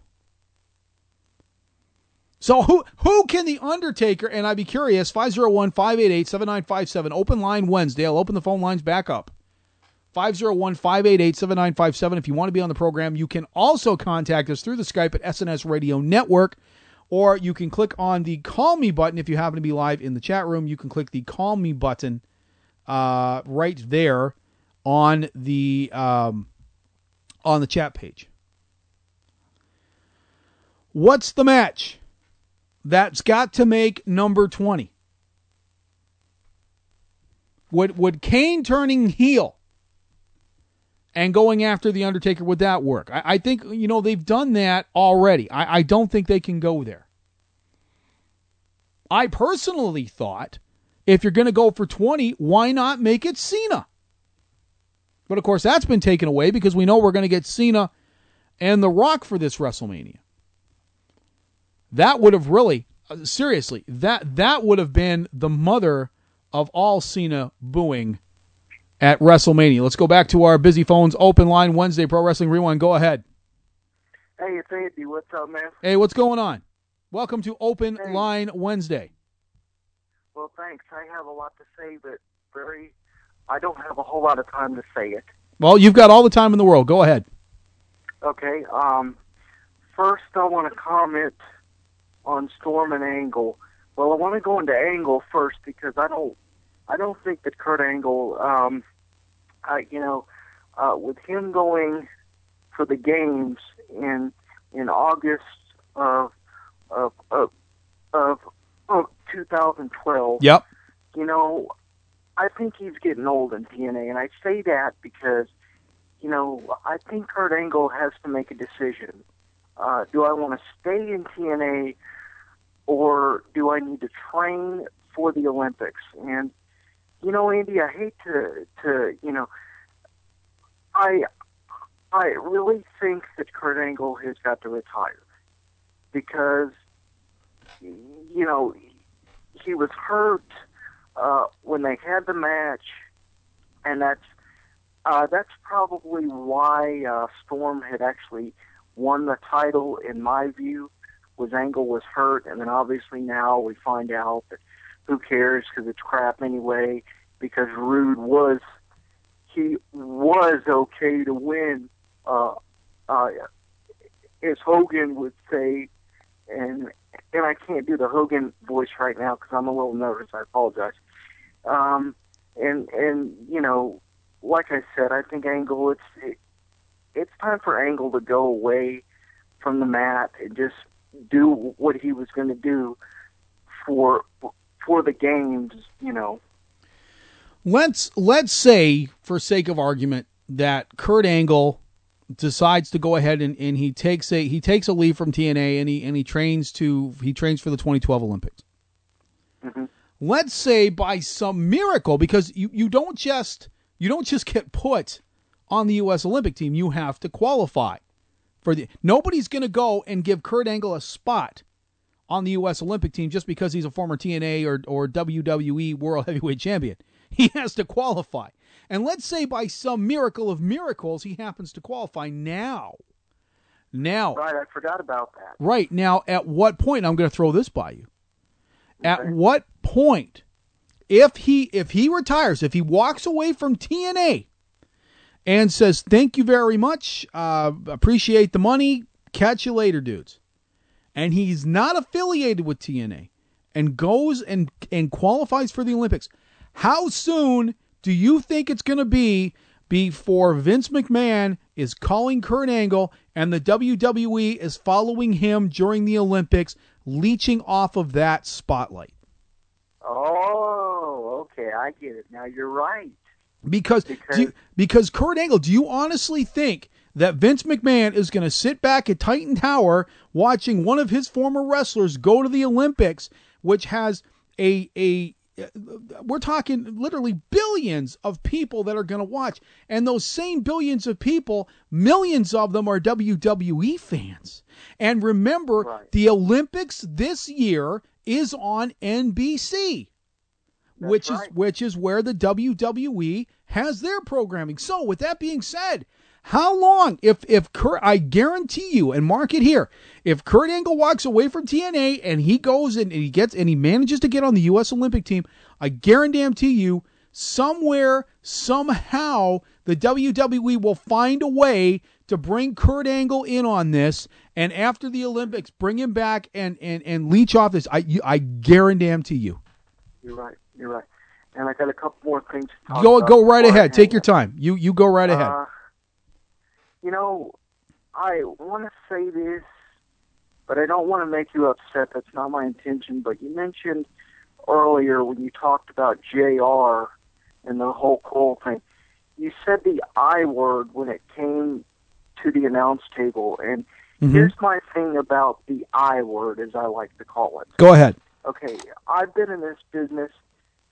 So who who can The Undertaker, and I'd be curious, five oh one, five eight eight, seven nine five seven, open line Wednesday. I'll open the phone lines back up. five oh one, five eight eight, seven nine five seven. If you want to be on the program, you can also contact us through the Skype at S N S Radio Network, or you can click on the Call Me button. If you happen to be live in the chat room, you can click the Call Me button uh, right there on the um, on the chat page. What's the match that's got to make number twenty? Would would Kane turning heel and going after The Undertaker, would that work? I, I think, you know, they've done that already. I, I don't think they can go there. I personally thought if you're going to go for twenty, why not make it Cena? But, of course, that's been taken away because we know we're going to get Cena and The Rock for this WrestleMania. That would have really, uh, seriously, that that would have been the mother of all Cena booing at WrestleMania. Let's go back to our busy phones. Open line Wednesday, Pro Wrestling Rewind. Go ahead. Hey, it's Andy. What's up, man? Hey, what's going on? Welcome to Open Hey. Line Wednesday. Well, thanks. I have a lot to say, but very, I don't have a whole lot of time to say it. Well, you've got all the time in the world. Go ahead. Okay. Um, first, I want to comment on Storm and Angle. Well, I want to go into Angle first because I don't, I don't think that Kurt Angle, um, I, you know, uh, with him going for the games in in August of of of of, of two thousand twelve. Yep. You know, I think he's getting old in T N A, and I say that because, you know, I think Kurt Angle has to make a decision. Uh, do I want to stay in T N A, or do I need to train for the Olympics? And, you know, Andy, I hate to, to you know, I I really think that Kurt Angle has got to retire because, you know, he was hurt uh, when they had the match, and that's uh, that's probably why uh, Storm had actually won the title, in my view, was Angle was hurt, and then obviously now we find out that who cares because it's crap anyway, because Rude was, he was okay to win, uh, uh, as Hogan would say, and and I can't do the Hogan voice right now because I'm a little nervous, I apologize. Um, and, and, you know, like I said, I think Angle, it's, it, it's time for Angle to go away from the mat and just do what he was going to do for for the games, you know. Let's let's say, for sake of argument, that Kurt Angle decides to go ahead and, and he takes a he takes a leave from T N A and he and he trains to he trains for the twenty twelve Olympics. Mm-hmm. Let's say by some miracle, because you, you don't just you don't just get put on the U S Olympic team, you have to qualify for the. Nobody's going to go and give Kurt Angle a spot on the U S Olympic team just because he's a former T N A or or W W E World Heavyweight Champion. He has to qualify. And let's say by some miracle of miracles, he happens to qualify now. Now. Right, I forgot about that. Right. Now, at what point, I'm going to throw this by you. At what point, if he if he retires, if he walks away from T N A and says, thank you very much, uh, appreciate the money, catch you later, dudes, and he's not affiliated with T N A and goes and, and qualifies for the Olympics, how soon do you think it's going to be before Vince McMahon is calling Kurt Angle and the W W E is following him during the Olympics, leeching off of that spotlight? Oh, okay, I get it. Now you're right. Because Because- do you- because Kurt Angle, do you honestly think that Vince McMahon is going to sit back at Titan Tower watching one of his former wrestlers go to the Olympics, which has a a we're talking literally billions of people that are going to watch, and those same billions of people, millions of them are W W E fans. And remember, Right. the Olympics this year is on N B C. That's which right. is which is where the W W E has their programming. So, with that being said, how long, if if Kurt, I guarantee you, and mark it here, if Kurt Angle walks away from T N A and he goes and he gets and he manages to get on the U S Olympic team, I guarantee you, somewhere, somehow, the W W E will find a way to bring Kurt Angle in on this, and after the Olympics, bring him back and and and leech off this. I you, I guarantee you. You're right. You're right. And I got a couple more things to talk Go about go right before I ahead. hang Take your up. time. You you go right ahead. Uh, you know, I want to say this, but I don't want to make you upset. That's not my intention. But you mentioned earlier when you talked about J R and the whole Cole thing, you said the I word when it came to the announce table. And Mhm. here's my thing about the I word, as I like to call it. Go ahead. Okay, I've been in this business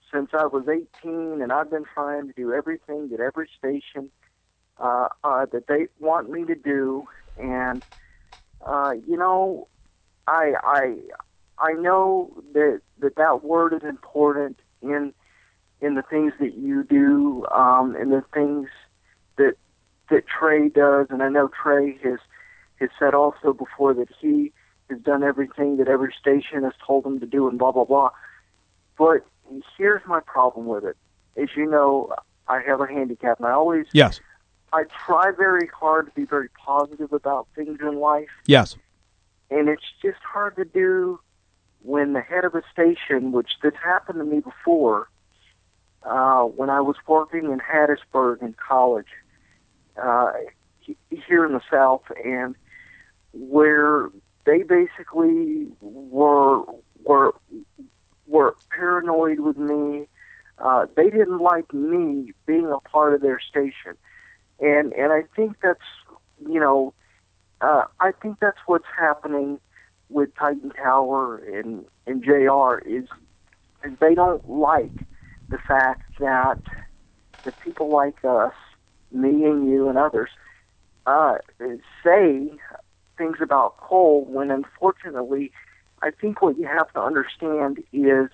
since I was eighteen, and I've been trying to do everything that every station uh, uh, that they want me to do. And uh, you know, I I I know that that, that word is important in in the things that you do, um, and the things that that Trey does. And I know Trey has has said also before that he has done everything that every station has told him to do, and blah blah blah. But here's my problem with it. As you know, I have a handicap, and I always Yes. I try very hard to be very positive about things in life. Yes. And it's just hard to do when the head of a station, which this happened to me before, uh, when I was working in Hattiesburg in college, uh, he- here in the South, and where they basically were were were paranoid with me. Uh, they didn't like me being a part of their station, and and I think that's you know, uh, I think that's what's happening with Titan Tower and and J R is, is they don't like the fact that that people like us, me and you and others, uh, say things about Cole, when unfortunately, I think what you have to understand is,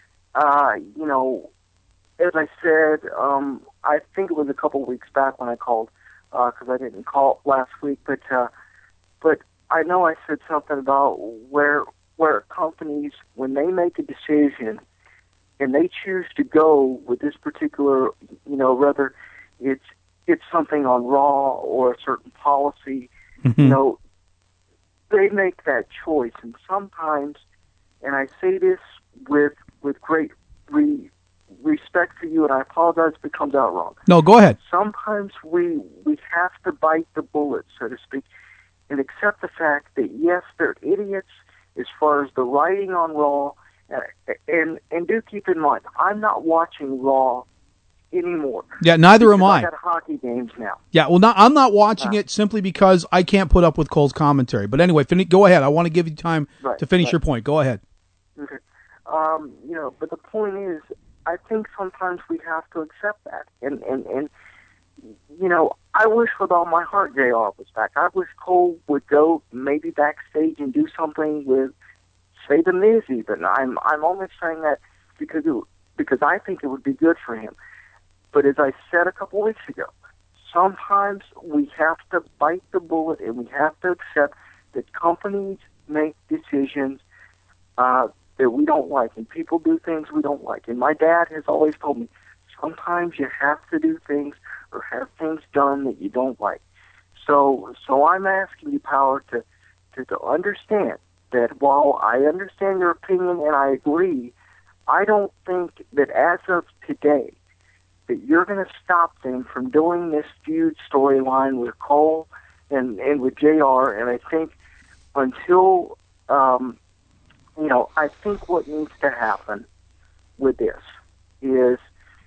uh, you know, as I said, um, I think it was a couple of weeks back when I called, because uh, I didn't call last week, but uh, but I know I said something about where where companies, when they make a decision and they choose to go with this particular, you know, whether it's it's something on Raw or a certain policy, Mm-hmm. you know, they make that choice. And sometimes, and I say this with with great re, respect for you, and I apologize if it comes out wrong. No, go ahead. Sometimes we we have to bite the bullet, so to speak, and accept the fact that yes, they're idiots as far as the writing on Raw, and and, and do keep in mind, I'm not watching Raw anymore. Yeah, neither am Because I. I got hockey games now. Yeah, well, not, I'm not watching Uh, it simply because I can't put up with Cole's commentary. But anyway, fin- go ahead. I want to give you time Right, to finish right. your point. Go ahead. Okay. Um, you know, but the point is, I think sometimes we have to accept that. And, and, and you know, I wish with all my heart J R was back. I wish Cole would go maybe backstage and do something with, say, The Miz even. I'm, I'm only saying that because it, because I think it would be good for him. But as I said a couple weeks ago, sometimes we have to bite the bullet and we have to accept that companies make decisions uh, that we don't like, and people do things we don't like. And my dad has always told me, sometimes you have to do things or have things done that you don't like. So, so I'm asking you, Power, to, to, to understand that while I understand your opinion and I agree, I don't think that as of today, that you're going to stop them from doing this feud storyline with Cole and, and with J R. And I think until, um, you know, I think what needs to happen with this is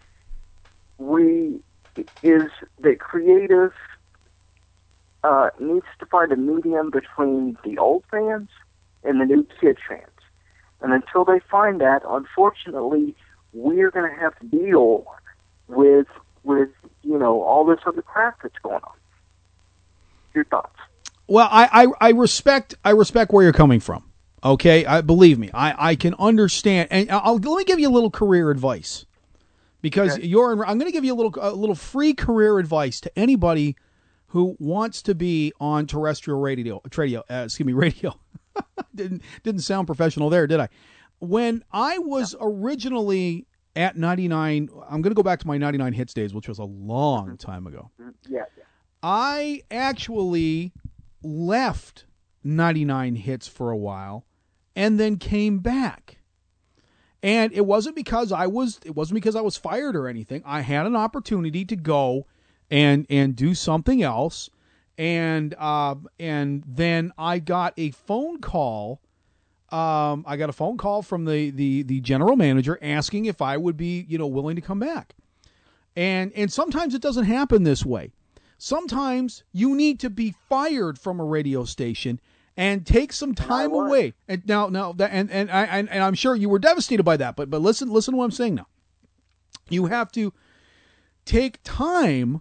we, is that creative uh, needs to find a medium between the old fans and the new kid fans. And until they find that, unfortunately, we're going to have to deal with, with you know, all this other crap that's going on. Your thoughts? Well, I, I, I respect I respect where you're coming from. Okay, I, believe me, I, I can understand. And I'll, let me give you a little career advice, because Okay. you're. I'm going to give you a little a little free career advice to anybody who wants to be on terrestrial radio. Radio, uh, excuse me, radio. didn't didn't sound professional there, did I? When I was originally at ninety-nine, I'm going to go back to my ninety-nine hits days, which was a long time ago. Yeah, yeah. I actually left ninety-nine hits for a while and then came back. And it wasn't because I was it wasn't because I was fired or anything. I had an opportunity to go and and do something else, and uh, and then I got a phone call. Um, I got a phone call from the, the the general manager asking if I would be, you know, willing to come back. And and sometimes it doesn't happen this way. Sometimes you need to be fired from a radio station and take some time away. And now, now, that, and and I and, and I'm sure you were devastated by that. But but listen, listen to what I'm saying now. You have to take time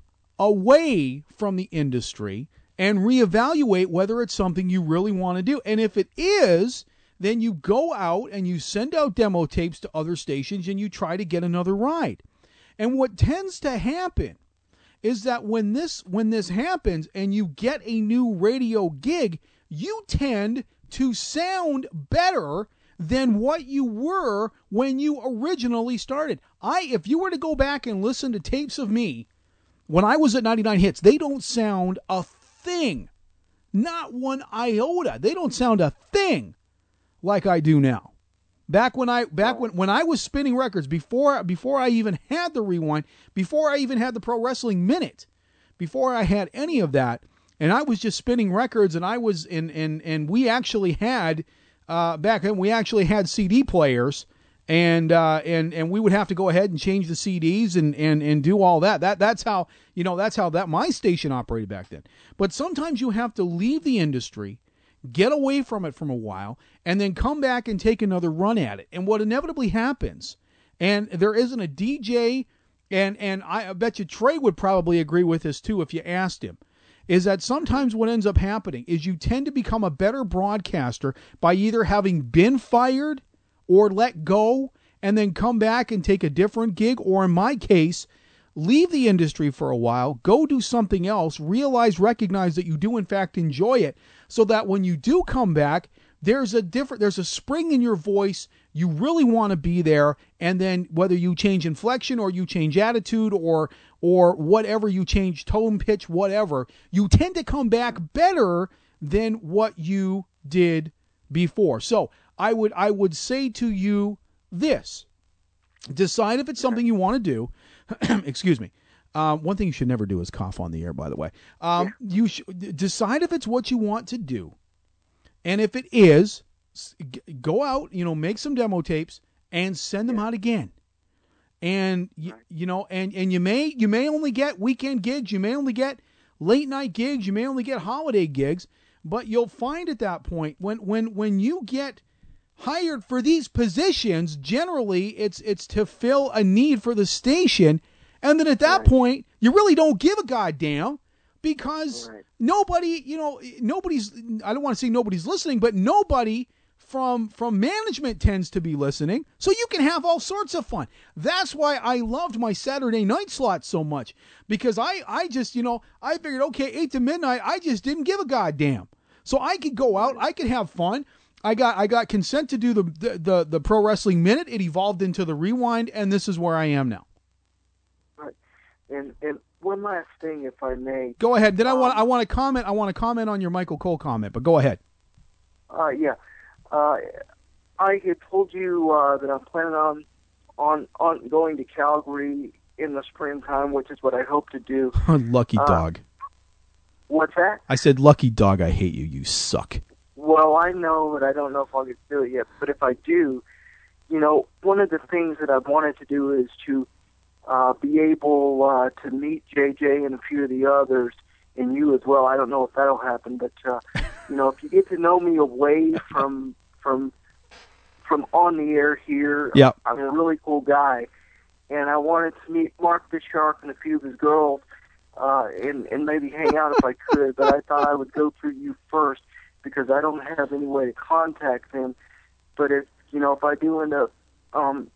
away from the industry and reevaluate whether it's something you really want to do. And if it is, then you go out and you send out demo tapes to other stations and you try to get another ride. And what tends to happen is that when this when this happens and you get a new radio gig, you tend to sound better than what you were when you originally started. I if you were to go back and listen to tapes of me when I was at ninety-nine Hits, they don't sound a thing. Not one iota. They don't sound a thing like I do now. Back when I back when, when I was spinning records, before before I even had the Rewind, before I even had the Pro Wrestling Minute, before I had any of that, and I was just spinning records, and I was in and and we actually had uh, back then we actually had C D players, and uh, and and we would have to go ahead and change the C Ds and and and do all that. That that's how you know that's how that my station operated back then. But sometimes you have to leave the industry, get away from it from a while, and then come back and take another run at it. And what inevitably happens, and there isn't a D J, and and I bet you Trey would probably agree with this too if you asked him, is that sometimes what ends up happening is you tend to become a better broadcaster by either having been fired or let go and then come back and take a different gig, or in my case, leave the industry for a while, go do something else, realize, recognize that you do in fact enjoy it, so that when you do come back, there's a different, there's a spring in your voice, you really want to be there, and then whether you change inflection or you change attitude or or whatever, you change tone, pitch, whatever, you tend to come back better than what you did before. So I would I would say to you this: decide if it's something you want to do. Excuse me. Um, one thing you should never do is cough on the air, by the way. Um, you should decide if it's what you want to do. And if it is, go out, you know, make some demo tapes and send them out again. And you, you know, and, and you may you may only get weekend gigs, you may only get late night gigs, you may only get holiday gigs, but you'll find at that point when when when you get hired for these positions, generally it's it's to fill a need for the station, and then at that right. point you really don't give a goddamn, because right. nobody, you know, nobody's, I don't want to say nobody's listening, but nobody from from management tends to be listening, so you can have all sorts of fun. That's why I loved my Saturday night slot so much, because I I just, you know, I figured, okay, eight to midnight, I just didn't give a goddamn. So I could go out, I could have fun. I got I got consent to do the, the, the, the Pro Wrestling Minute. It evolved into the Rewind, and this is where I am now. Right. And and one last thing, if I may. Go ahead. Then um, I want I want to comment. I want to comment on your Michael Cole comment, but go ahead. Uh, yeah. Uh, I had told you uh, that I'm planning on on on going to Calgary in the springtime, which is what I hope to do. Lucky dog. Uh, what's that? I said, lucky dog. I hate you. You suck. Well, I know, but I don't know if I'll get to do it yet. But if I do, you know, one of the things that I've wanted to do is to uh, be able uh, to meet J J and a few of the others, and you as well. I don't know if that'll happen, but uh, you know, if you get to know me away from from from on the air here, yep. I'm a really cool guy, and I wanted to meet Mark the Shark and a few of his girls, uh, and and maybe hang out if I could. But I thought I would go through you first, because I don't have any way to contact them. But if you know, if I do end up, um,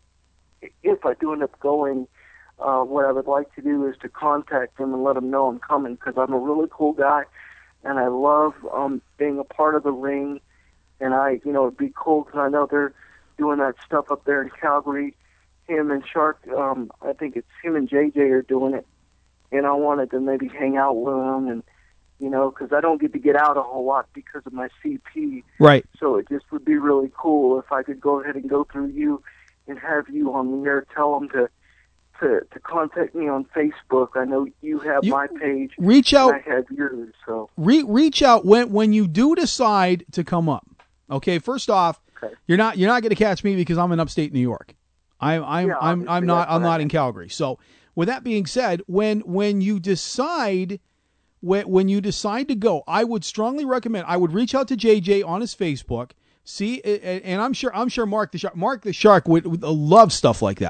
if I do end up going, uh, what I would like to do is to contact them and let them know I'm coming, because I'm a really cool guy, and I love um, being a part of the ring. And I, you know, it'd be cool because I know they're doing that stuff up there in Calgary. Him and Shark, um, I think it's him and J J are doing it, and I wanted to maybe hang out with them and. You know, because I don't get to get out a whole lot because of my C P. Right. So it just would be really cool if I could go ahead and go through you and have you on the air. Tell them to to, to contact me on Facebook. I know you have you, my page. Reach out. And I have yours. So re- reach out when when you do decide to come up. Okay. First off, okay. you're not you're not going to catch me because I'm in upstate New York. I'm I'm yeah, I'm I'm not I'm not in Calgary. So with that being said, when when you decide. When, when you decide to go, I would strongly recommend, I would reach out to J J on his Facebook, see, and I'm sure I'm sure Mark the Shark, Mark the Shark would, would love stuff like that.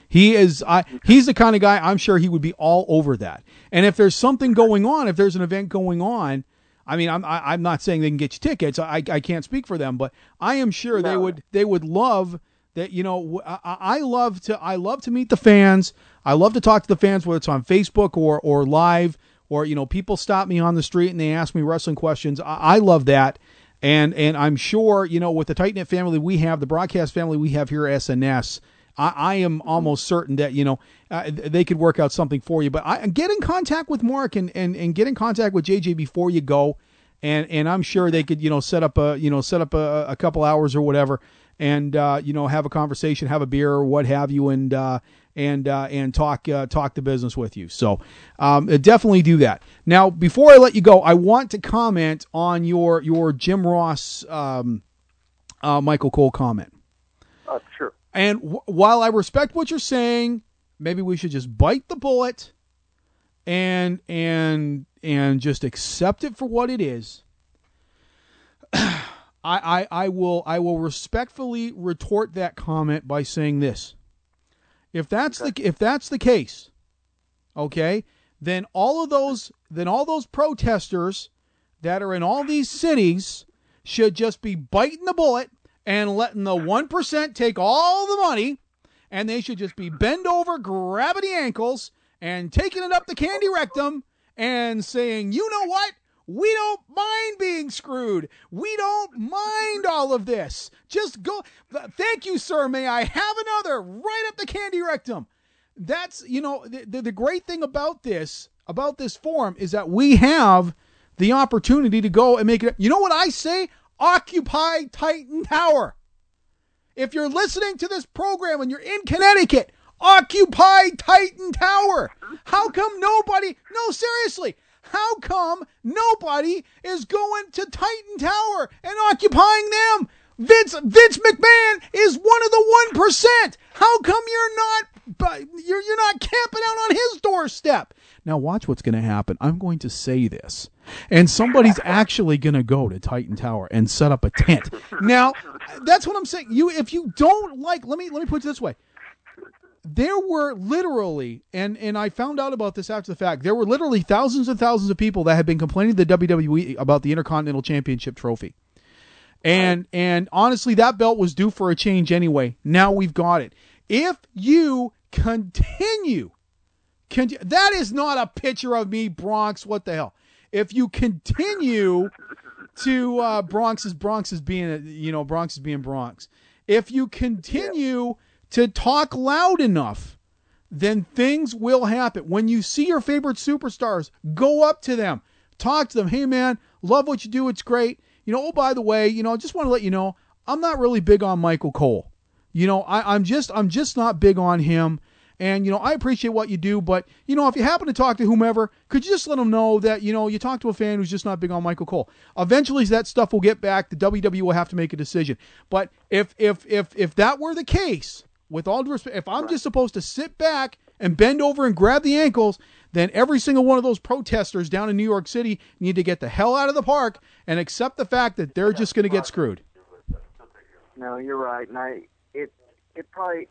He is. I. He's the kind of guy. I'm sure he would be all over that. And if there's something going on, if there's an event going on, I mean, I'm. I, I'm not saying they can get you tickets. I. I can't speak for them, but I am sure no. they would. They would love that. You know, I, I love to. I love to meet the fans. I love to talk to the fans, whether it's on Facebook or or live, or you know, people stop me on the street and they ask me wrestling questions. I, I love that. And and I'm sure, you know, with the tight-knit family we have, the broadcast family we have here at S N S, I, I am almost certain that, you know, uh, they could work out something for you. But I, get in contact with Mark and, and, and get in contact with J J before you go. And and I'm sure they could, you know, set up a, you know, set up a, a couple hours or whatever and, uh, you know, have a conversation, have a beer or what have you, and uh, and uh, and talk uh, talk the business with you. So um, definitely do that. Now, before I let you go, I want to comment on your your Jim Ross, um, uh, Michael Cole comment. Uh, sure. And w- while I respect what you're saying, maybe we should just bite the bullet and and and just accept it for what it is. I, I, I will I will respectfully retort that comment by saying this. If that's okay. the if that's the case, okay, then all of those then all those protesters that are in all these cities should just be biting the bullet and letting the one percent take all the money, and they should just be bend over, grabbing the ankles, and taking it up the candy rectum and saying, you know what? We don't mind being screwed. We don't mind all of this. Just go. Thank you, sir. May I have another right up the candy rectum? That's, you know, the, the great thing about this, about this forum is that we have the opportunity to go and make it. You know what I say? Occupy Titan Tower. If you're listening to this program and you're in Connecticut, occupy Titan Tower. How come nobody, no, seriously, how come nobody is going to Titan Tower and occupying them? Vince Vince McMahon is one of the one percent. How come you're not you're you're not camping out on his doorstep? Now watch what's going to happen. I'm going to say this, and somebody's actually going to go to Titan Tower and set up a tent. Now, that's what I'm saying. You if you don't like, let me let me put it this way. There were literally, and, and I found out about this after the fact, there were literally thousands and thousands of people that had been complaining to the W W E about the Intercontinental Championship trophy. And and honestly, that belt was due for a change anyway. Now we've got it. If you continue, continue that is not a picture of me, Bronx, what the hell? If you continue to, uh, Bronx is, Bronx is being, you know, Bronx is being Bronx. If you continue... Yeah. to talk loud enough, then things will happen. When you see your favorite superstars, go up to them, talk to them. Hey man, love what you do. It's great. You know, oh, by the way, you know, I just want to let you know, I'm not really big on Michael Cole. You know, I, I'm just, I'm just not big on him. And, you know, I appreciate what you do, but, you know, if you happen to talk to whomever, could you just let them know that, you know, you talk to a fan who's just not big on Michael Cole. Eventually that stuff will get back. The W W E will have to make a decision. But if, if, if, if that were the case, with all due respect, if I'm just supposed to sit back and bend over and grab the ankles, then every single one of those protesters down in New York City need to get the hell out of the park and accept the fact that they're just going to get screwed. No, you're right. And I, it, it probably,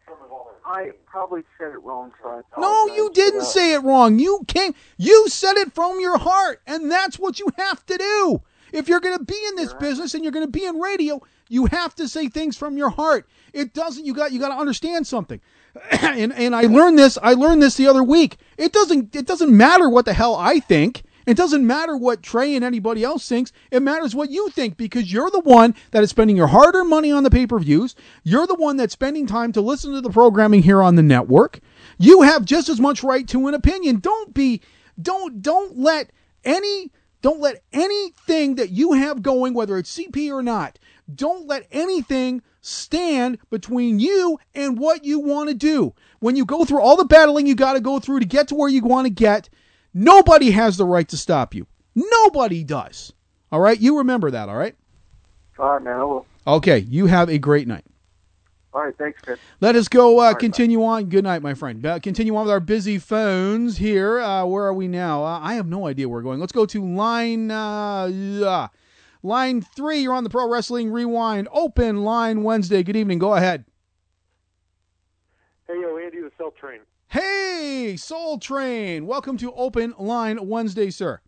I probably said it wrong. So I no, you didn't say it wrong. You came, you said it from your heart, and that's what you have to do. If you're going to be in this right. business and you're going to be in radio, you have to say things from your heart. It doesn't. You got. You got to understand something. and and I learned this. I learned this the other week. It doesn't. It doesn't matter what the hell I think. It doesn't matter what Trey and anybody else thinks. It matters what you think, because you're the one that is spending your hard-earned money on the pay-per-views. You're the one that's spending time to listen to the programming here on the network. You have just as much right to an opinion. Don't be. Don't. Don't let any. Don't let anything that you have going, whether it's C P or not, don't let anything stand between you and what you want to do. When you go through all the battling you got to go through to get to where you want to get, nobody has the right to stop you. Nobody does. All right? You remember that, all right? All right, man. I will. Okay. You have a great night. All right, thanks, Chris. Let us go uh, continue on. Good night, my friend. Uh, continue on with our busy phones here. Uh, where are we now? Uh, I have no idea where we're going. Let's go to line uh, uh, line three. You're on the Pro Wrestling Rewind Open Line Wednesday. Good evening. Go ahead. Hey, yo, Soul Train. Hey, Soul Train. Welcome to Open Line Wednesday, sir.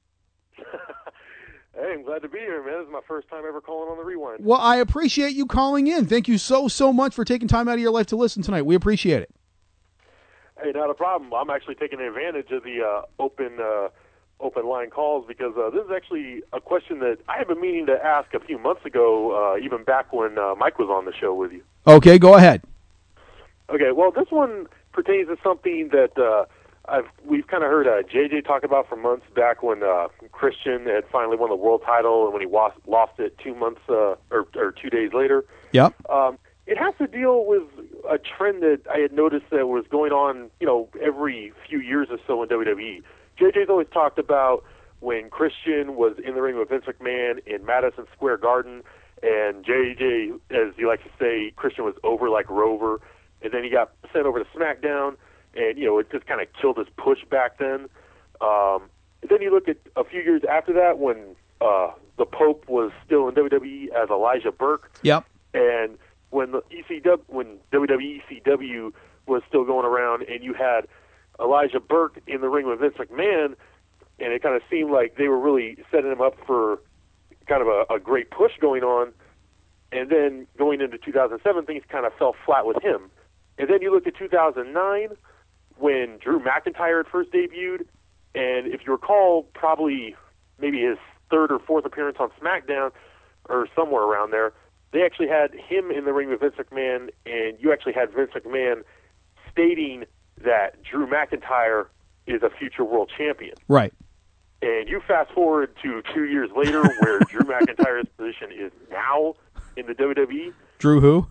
Hey, I'm glad to be here, man. This is my first time ever calling on the Rewind. Well, I appreciate you calling in. Thank you so, so much for taking time out of your life to listen tonight. We appreciate it. Hey, not a problem. I'm actually taking advantage of the uh, open uh, open line calls because uh, this is actually a question that I have been meaning to ask a few months ago, uh, even back when uh, Mike was on the show with you. Okay, go ahead. Okay, well, this one pertains to something that uh, I've we've kind of heard uh, J J talk about for months back when uh, Christian had finally won the world title and when he lost, lost it two months uh, or, or two days later. Yep. Um, it has to deal with a trend that I had noticed that was going on, you know, every few years or so in W W E. J J's always talked about when Christian was in the ring with Vince McMahon in Madison Square Garden, and J J, as he likes to say, Christian was over like Rover, and then he got sent over to SmackDown, and, you know, it just kind of killed his push back then. Um, and then you look at a few years after that when uh, the Pope was still in W W E as Elijah Burke. Yep. And when the E C W, when W W E E C W was still going around, and you had Elijah Burke in the ring with Vince McMahon, and it kind of seemed like they were really setting him up for kind of a, a great push going on. And then going into two thousand seven, things kind of fell flat with him. And then you look at two thousand nine, when Drew McIntyre had first debuted, and if you recall, probably maybe his third or fourth appearance on SmackDown, or somewhere around there, they actually had him in the ring with Vince McMahon, and you actually had Vince McMahon stating that Drew McIntyre is a future world champion. Right. And you fast forward to two years later where Drew McIntyre's position is now in the W W E. Drew who?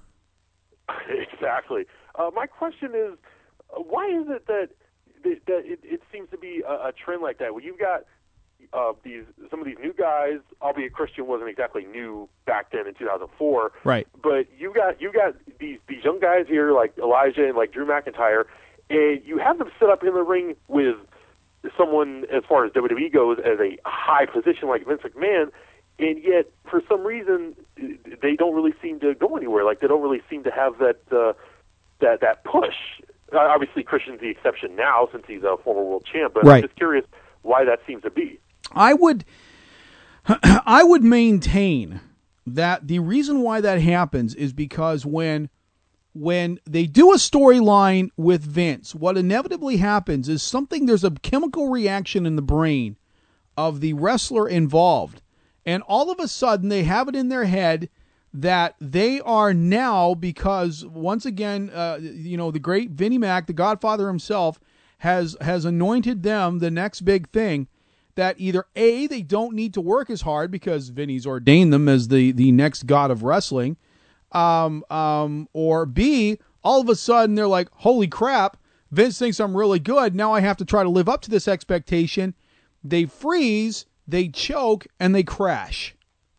Exactly. Uh, my question is, uh, why is it that, that, that it, it seems to be a, a trend like that? Well, you've got uh, these some of these new guys, albeit Christian wasn't exactly new back then in two thousand four. Right. But you got you got these these young guys here like Elijah and like Drew McIntyre, and you have them set up in the ring with someone, as far as W W E goes, as a high position like Vince McMahon, and yet for some reason they don't really seem to go anywhere. Like they don't really seem to have that uh, that that push. Uh, obviously, Christian's the exception now since he's a former world champ, but Right. I'm just curious why that seems to be. I would, I would maintain that the reason why that happens is because when, when they do a storyline with Vince, what inevitably happens is something. There's a chemical reaction in the brain of the wrestler involved, and all of a sudden they have it in their head that they are now, because once again, uh, you know, the great Vinnie Mac, the Godfather himself, has has anointed them the next big thing. That either A, they don't need to work as hard because Vinny's ordained them as the, the next god of wrestling, um, um, or B, all of a sudden they're like, holy crap, Vince thinks I'm really good, now I have to try to live up to this expectation. They freeze, they choke, and they crash.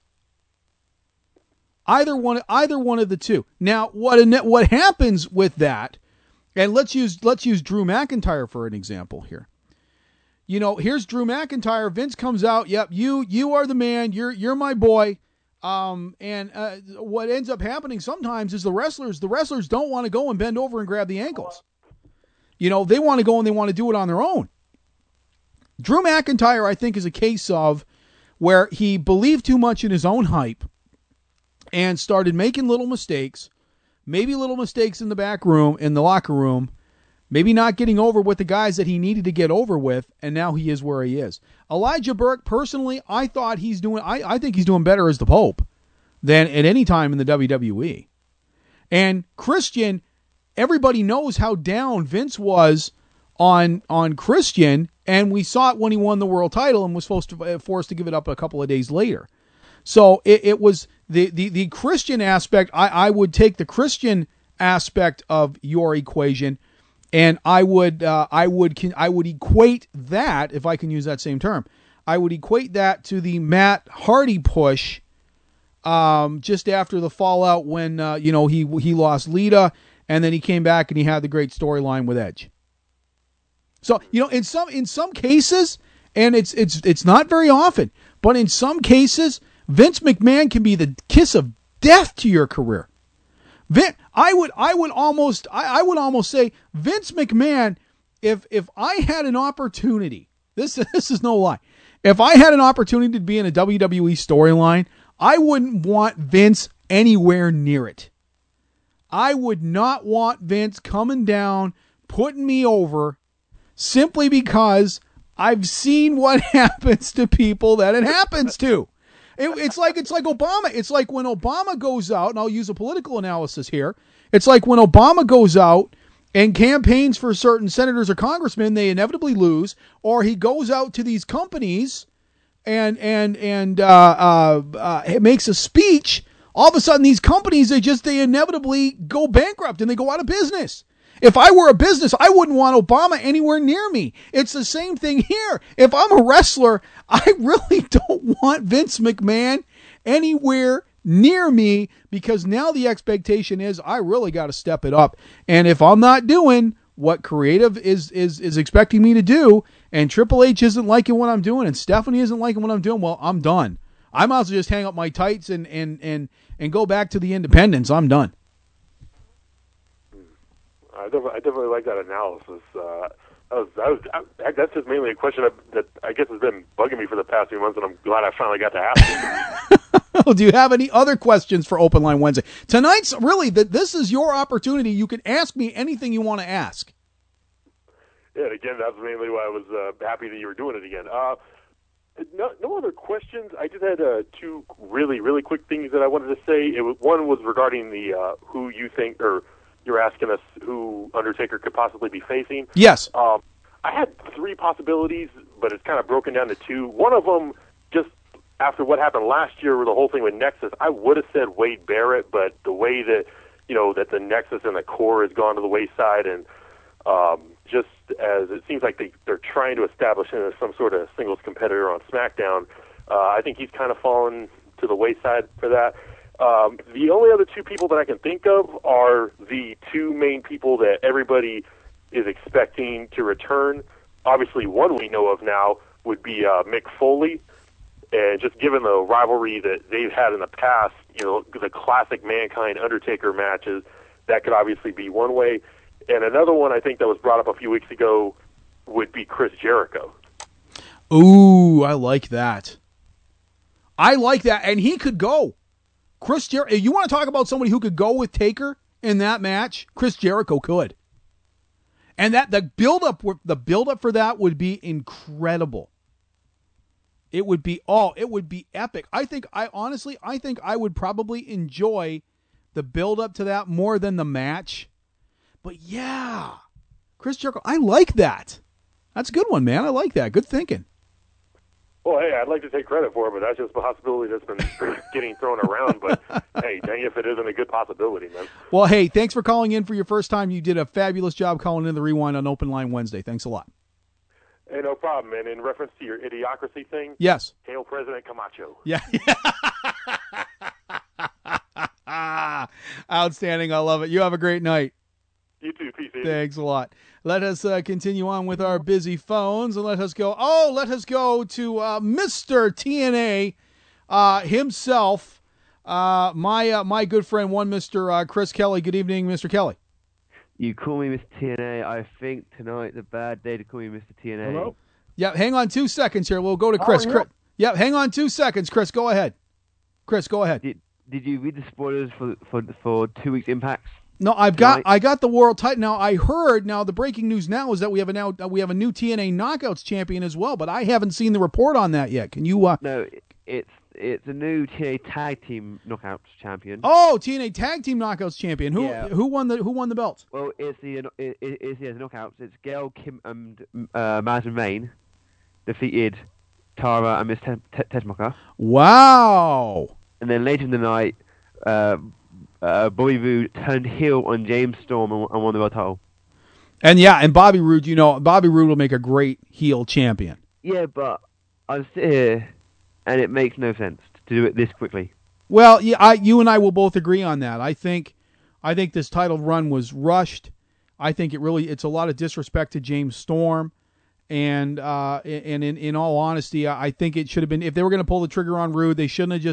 Either one, either one of the two. Now, what what happens with that? And let's use let's use Drew McIntyre for an example here. You know, here's Drew McIntyre. Vince comes out. Yep, you you are the man. You're you're my boy. Um, and uh, what ends up happening sometimes is the wrestlers the wrestlers don't want to go and bend over and grab the ankles. You know, they want to go and they want to do it on their own. Drew McIntyre, I think, is a case of where he believed too much in his own hype and started making little mistakes, maybe little mistakes in the back room, in the locker room, maybe not getting over with the guys that he needed to get over with, and now he is where he is. Elijah Burke, personally, I thought he's doing, I, I think he's doing better as the Pope than at any time in the W W E. And Christian, everybody knows how down Vince was on on Christian, and we saw it when he won the world title and was supposed to, uh, forced to give it up a couple of days later. So it, it was the, the, the Christian aspect. I, I would take the Christian aspect of your equation, and I would uh, I would I would equate that, if I can use that same term, I would equate that to the Matt Hardy push um, just after the fallout when uh, you know he he lost Lita, and then he came back and he had the great storyline with Edge. So, you know, in some in some cases, and it's it's it's not very often, but in some cases, Vince McMahon can be the kiss of death to your career. Vin, I would, I would almost, I, I would almost say Vince McMahon. If if I had an opportunity, this this is no lie. If I had an opportunity to be in a W W E storyline, I wouldn't want Vince anywhere near it. I would not want Vince coming down, putting me over, simply because I've seen what happens to people that it happens to. It, it's like it's like Obama. It's like when Obama goes out, and I'll use a political analysis here. It's like when Obama goes out and campaigns for certain senators or congressmen, they inevitably lose, or he goes out to these companies and and and uh, uh, uh, makes a speech. All of a sudden, these companies, they just they inevitably go bankrupt and they go out of business. If I were a business, I wouldn't want Obama anywhere near me. It's the same thing here. If I'm a wrestler, I really don't want Vince McMahon anywhere near me, because now the expectation is I really got to step it up. And if I'm not doing what creative is is is expecting me to do, and Triple H isn't liking what I'm doing, and Stephanie isn't liking what I'm doing, well, I'm done. I might as well just hang up my tights and and and and go back to the independents. I'm done. I definitely, I definitely like that analysis. Uh, I was, I was, I, that's just mainly a question that, that I guess has been bugging me for the past few months, and I'm glad I finally got to ask it. Do you have any other questions for Open Line Wednesday? Tonight's really that this is your opportunity. You can ask me anything you want to ask. Yeah, and again, that's mainly why I was uh, happy that you were doing it again. Uh, no, no other questions. I just had uh, two really, really quick things that I wanted to say. It was, one was regarding the uh, who you think, or you're asking us who Undertaker could possibly be facing. Yes. Um, I had three possibilities, but it's kind of broken down to two. One of them, just after what happened last year with the whole thing with Nexus, I would have said Wade Barrett, but the way that, you know, that the Nexus and the core has gone to the wayside, and um, just as it seems like they, they're trying to establish him as some sort of singles competitor on SmackDown, uh, I think he's kind of fallen to the wayside for that. Um, the only other two people that I can think of are the two main people that everybody is expecting to return. Obviously, one we know of now would be uh, Mick Foley. And just given the rivalry that they've had in the past, you know, the classic Mankind Undertaker matches, that could obviously be one way. And another one I think that was brought up a few weeks ago would be Chris Jericho. Ooh, I like that. I like that. And he could go. Chris Jericho, you want to talk about somebody who could go with Taker in that match? Chris Jericho could. And that the build up the build up for that would be incredible. It would be oh, it would be epic. I think I honestly I think I would probably enjoy the build up to that more than the match. But yeah. Chris Jericho, I like that. That's a good one, man. I like that. Good thinking. Well, hey, I'd like to take credit for it, but that's just a possibility that's been getting thrown around. But, hey, dang if it isn't a good possibility, man. Well, hey, thanks for calling in for your first time. You did a fabulous job calling in the Rewind on Open Line Wednesday. Thanks a lot. Hey, no problem. And in reference to your idiocracy thing, yes. Hail President Camacho. Yeah. Outstanding. I love it. You have a great night. You too. Peace. Thanks a lot. Let us uh, continue on with our busy phones, and let us go. Oh, let us go to uh, Mister T N A uh, himself, uh, my uh, my good friend, one Mister Uh, Chris Kelly. Good evening, Mister Kelly. You call me Mister T N A. I think tonight's a bad day to call me Mister T N A. Hello? Yeah, hang on two seconds here. We'll go to Chris. Oh, yeah. Chris. Yeah, hang on two seconds, Chris. Go ahead. Chris, go ahead. Did Did you read the spoilers for for for two weeks impacts? No, I've got I got the world title. Now I heard now the breaking news now is that we have a now we have a new T N A Knockouts champion as well, but I haven't seen the report on that yet. Can you? Uh... No, it's it's a new T N A Tag Team Knockouts champion. Oh, T N A Tag Team Knockouts champion. Who Yeah. who won the who won the belt? Well, it's the it, it, it's the Knockouts. It's Gail, Kim, and uh, Madison Rain defeated Tara and Miss Te- Te- Tessmacher. Wow! And then later in the night, uh, uh, Bobby Roode turned heel on James Storm and, and won the world title. And yeah, and Bobby Roode, you know, Bobby Roode will make a great heel champion. Yeah, but I sit here, and it makes no sense to do it this quickly. Well, yeah, I, you and I will both agree on that. I think, I think this title run was rushed. I think it really, it's a lot of disrespect to James Storm, and uh, and in in all honesty, I think it should have been if they were going to pull the trigger on Roode, they shouldn't have just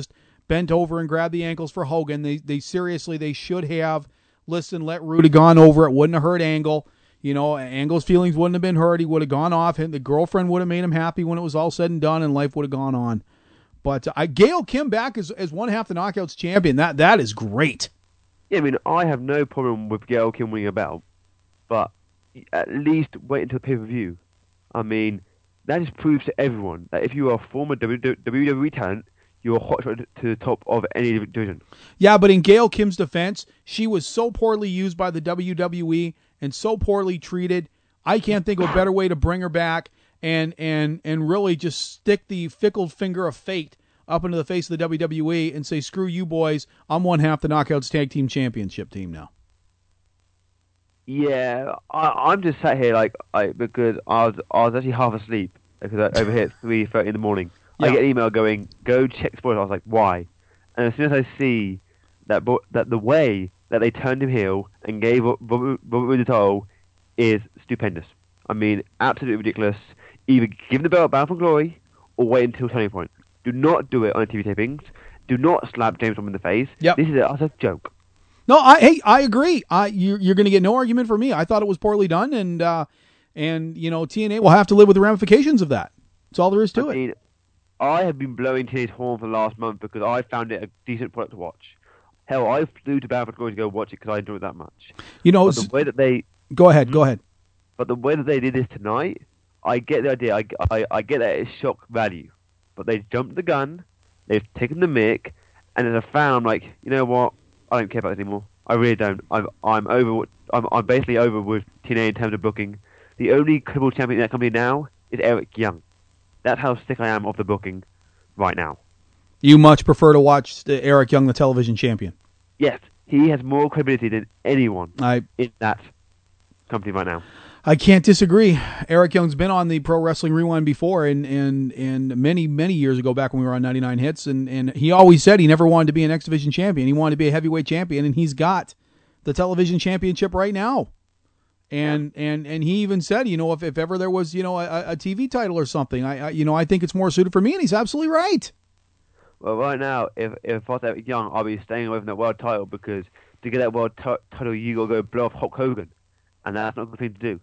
bent over and grabbed the ankles for Hogan. They they seriously they should have listened, let Rude have gone over. It wouldn't have hurt Angle. You know, Angle's feelings wouldn't have been hurt. He would have gone off. The girlfriend would have made him happy when it was all said and done, and life would have gone on. But uh, I Gail Kim back as, as one half the Knockouts champion. That That is great. Yeah, I mean, I have no problem with Gail Kim winning a belt, but at least wait until the pay-per-view. I mean, that just proves to everyone that if you are a former W W E talent, you're a hot shot to the top of any division. Yeah, but in Gail Kim's defense, she was so poorly used by the W W E and so poorly treated. I can't think of a better way to bring her back and and and really just stick the fickle finger of fate up into the face of the W W E and say, screw you boys, I'm one half the Knockouts Tag Team Championship team now. Yeah, I, I'm just sat here like I because I was I was actually half asleep because I, over here at three thirty in the morning. Yeah. I get an email going, go check spoilers. I was like, why? And as soon as I see that bo- that the way that they turned him heel and gave up Robert Roode the title is stupendous. I mean, absolutely ridiculous. Either give the belt Bound for Glory or wait until Turning Point. Do not do it on T V tapings. Do not slap James Storm in the face. Yep. This is a, a joke. No, I hey, I agree. I you, you're going to get no argument from me. I thought it was poorly done, and uh, and you know T N A will have to live with the ramifications of that. That's all there is to I it. mean, I have been blowing T N A's horn for the last month because I found it a decent product to watch. Hell, I flew to Bound for Glory to go watch it because I enjoyed it that much. You know, but the way that they go ahead, go ahead. But the way that they did this tonight, I get the idea. I, I, I get that it's shock value, but they jumped the gun. They've taken the mick, and as a fan, I'm like, you know what? I don't care about this anymore. I really don't. I'm I'm over. I'm I'm basically over with T N A in terms of booking. The only credible champion in that company now is Eric Young. That's how sick I am of the booking right now. You much prefer to watch the Eric Young, the television champion. Yes, he has more credibility than anyone I, in that company right now. I can't disagree. Eric Young's been on the Pro Wrestling Rewind before, and and, and many, many years ago back when we were on ninety-nine Hits, and, and he always said he never wanted to be an X Division champion. He wanted to be a heavyweight champion, and he's got the television championship right now. And yeah. and and he even said, you know, if, if ever there was, you know, a, a T V title or something, I, I you know, I think it's more suited for me, and he's absolutely right. Well, right now, if if I was Eric Young, I'll be staying away from that world title because to get that world t- title, you got to go blow off Hulk Hogan, and that's not a good thing to do.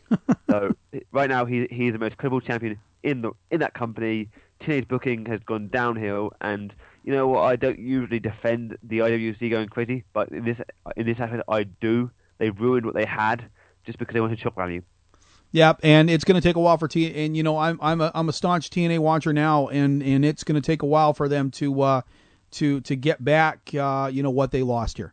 So right now, he he's the most credible champion in the in that company. T N A's booking has gone downhill, and you know what? I don't usually defend the I W C going crazy, but in this in this aspect, I do. They ruined what they had just because they wanted shock value. Yep, and it's going to take a while for T. And you know, I'm I'm a I'm a staunch T N A watcher now, and, and it's going to take a while for them to uh, to to get back, uh, you know, what they lost here.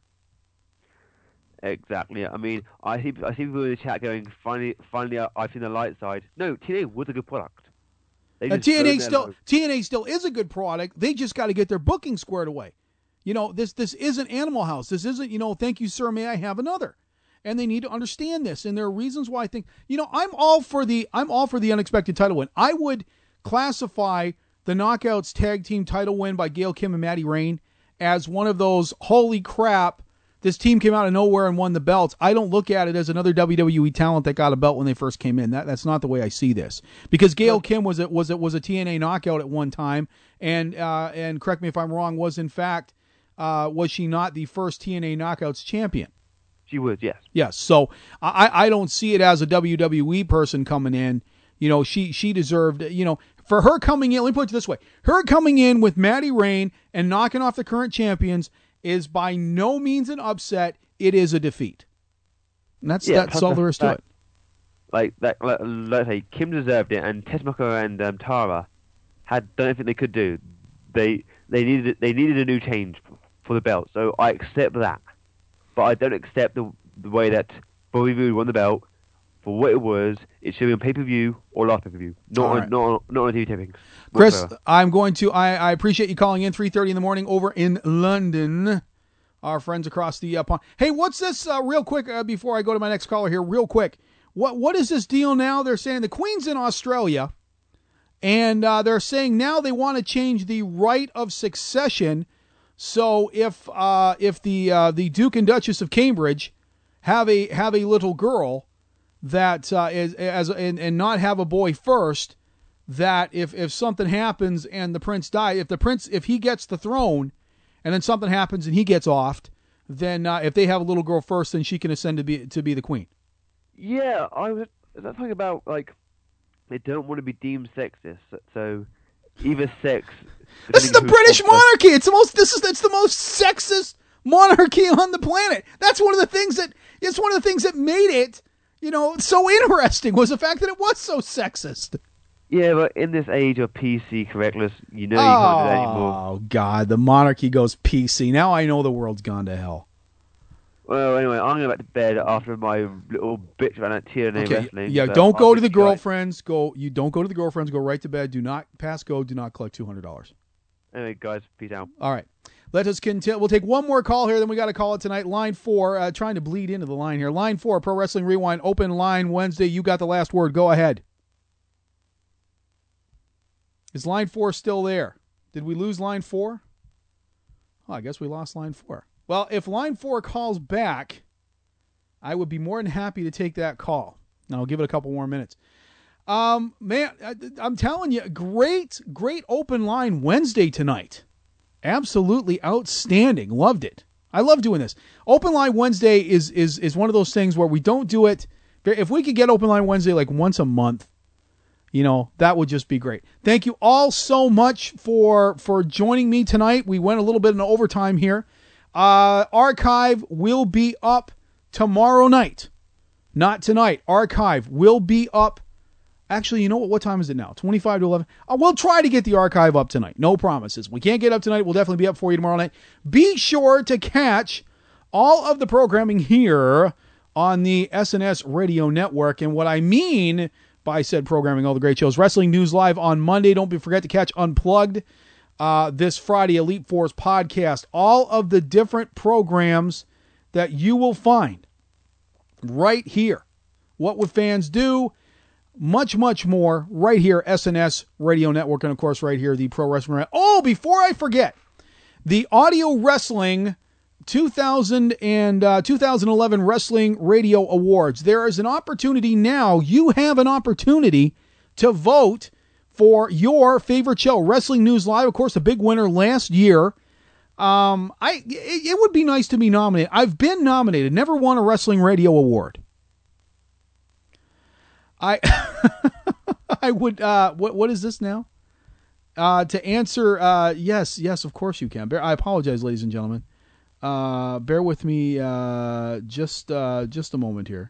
Exactly. I mean, I see I see people in the chat going, finally, finally, I've seen the light side. No, T N A was a good product. They Uh, just T N A ruined their still life. T N A still is a good product. They just got to get their booking squared away. You know, this this isn't Animal House. This isn't, you know, thank you, sir, may I have another? And they need to understand this. And there are reasons why I think, you know, I'm all for the I'm all for the unexpected title win. I would classify the Knockouts tag team title win by Gail Kim and Maddie Rain as one of those, holy crap, this team came out of nowhere and won the belts. I don't look at it as another W W E talent that got a belt when they first came in. That that's not the way I see this. Because Gail Kim was it was it was a T N A knockout at one time, and uh, and correct me if I'm wrong, was in fact uh, was she not the first T N A Knockouts champion? She was, yes. Yes. So I, I don't see it as a W W E person coming in. You know, she she deserved, you know, for her coming in, let me put it this way. Her coming in with Maddie Rain and knocking off the current champions is by no means an upset. It is a defeat. And that's Yeah, that's all there is to that- it. Like that, like, let's say Kim deserved it, and Tessmacher and um, Tara had done everything they could do. They they needed they needed a new change for the belt, so I accept that. But I don't accept the the way that Bobby Roode won the belt for what it was. It should be on pay per view or last pay per view, not All on, right. not on, not on T V tapings. Chris, whatsoever. I'm going to, I, I appreciate you calling in three thirty in the morning over in London. Our friends across the uh, pond. Hey, what's this uh, real quick uh, before I go to my next caller here, real quick. What What is this deal now? They're saying the Queen's in Australia, and uh, they're saying now they want to change the right of succession. So if uh, if the uh, the Duke and Duchess of Cambridge have a have a little girl that uh, is as and, and not have a boy first, that if if something happens and the prince dies, if the prince if he gets the throne, and then something happens and he gets offed, then uh, if they have a little girl first, then she can ascend to be to be the queen. Yeah, I was talking about like they don't want to be deemed sexist, so either sex. This is the British monarchy. It's the most. This is it's the most sexist monarchy on the planet. That's one of the things that it's one of the things that made it, you know, so interesting was the fact that it was so sexist. Yeah, but in this age of P C correctness, you know you can't do that anymore. Oh God, the monarchy goes P C. Now I know the world's gone to hell. Well, anyway, I'm going back to bed after my little bitch about that T N A Okay, wrestling. yeah, so don't I'll go to be the quiet. girlfriends. Go, you don't go to the girlfriends. Go right to bed. Do not pass go. Do not collect two hundred dollars. Anyway, guys, peace out. All right. Let us continue. We'll take one more call here, then we got to call it tonight. Line four, uh, trying to bleed into the line here. Line four, Pro Wrestling Rewind, open line Wednesday. You got the last word. Go ahead. Is line four still there? Did we lose line four? Oh, I guess we lost line four. Well, if line four calls back, I would be more than happy to take that call. Now, I'll give it a couple more minutes. Um, man, I, I'm telling you, great, great open line Wednesday tonight. Absolutely outstanding. Loved it. I love doing this. Open line Wednesday is is is one of those things where we don't do it. If we could get open line Wednesday like once a month, you know, that would just be great. Thank you all so much for for joining me tonight. We went a little bit in overtime here. Uh, archive will be up tomorrow night. Not tonight. Archive will be up. Actually, you know what? What time is it now? twenty-five to eleven. Uh, we'll try to get the archive up tonight. No promises. We can't get up tonight. We'll definitely be up for you tomorrow night. Be sure to catch all of the programming here on the S N S Radio Network. And what I mean by said programming, all the great shows. Wrestling News Live on Monday. Don't be forget to catch Unplugged uh, this Friday. Elite Force Podcast. All of the different programs that you will find right here. What would fans do? Much, much more right here, S N S Radio Network, and of course right here, the Pro Wrestling. Oh, before I forget, the Audio Wrestling two thousand and uh, two thousand eleven Wrestling Radio Awards. There is an opportunity now. You have an opportunity to vote for your favorite show, Wrestling News Live. Of course, the big winner last year. Um, I it, it would be nice to be nominated. I've been nominated, never won a Wrestling Radio Award. I I would uh what what is this now? Uh to answer uh yes, yes, of course you can. Bear, I apologize, ladies and gentlemen. Uh bear with me uh just uh just a moment here.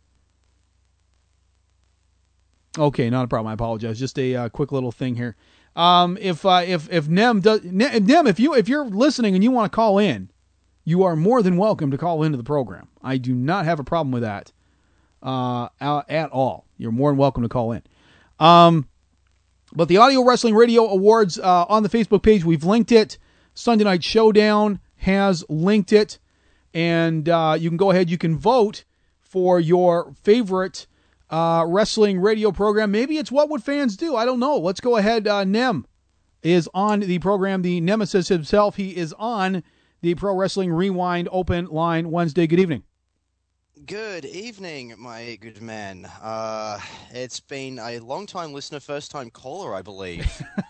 Okay, not a problem. I apologize. Just a uh, quick little thing here. Um if uh if if Nem does Nem if you if you're listening and you want to call in, you are more than welcome to call into the program. I do not have a problem with that. Uh, at all. You're more than welcome to call in. Um, but the Audio Wrestling Radio Awards uh, on the Facebook page, we've linked it. Sunday Night Showdown has linked it. And uh, you can go ahead, you can vote for your favorite uh, wrestling radio program. Maybe it's What Would Fans Do? I don't know. Let's go ahead. Uh, Nem is on the program. The Nemesis himself, he is on the Pro Wrestling Rewind Open Line Wednesday. Good evening. Good evening, my good man. Uh, it's been a long-time listener, first-time caller, I believe.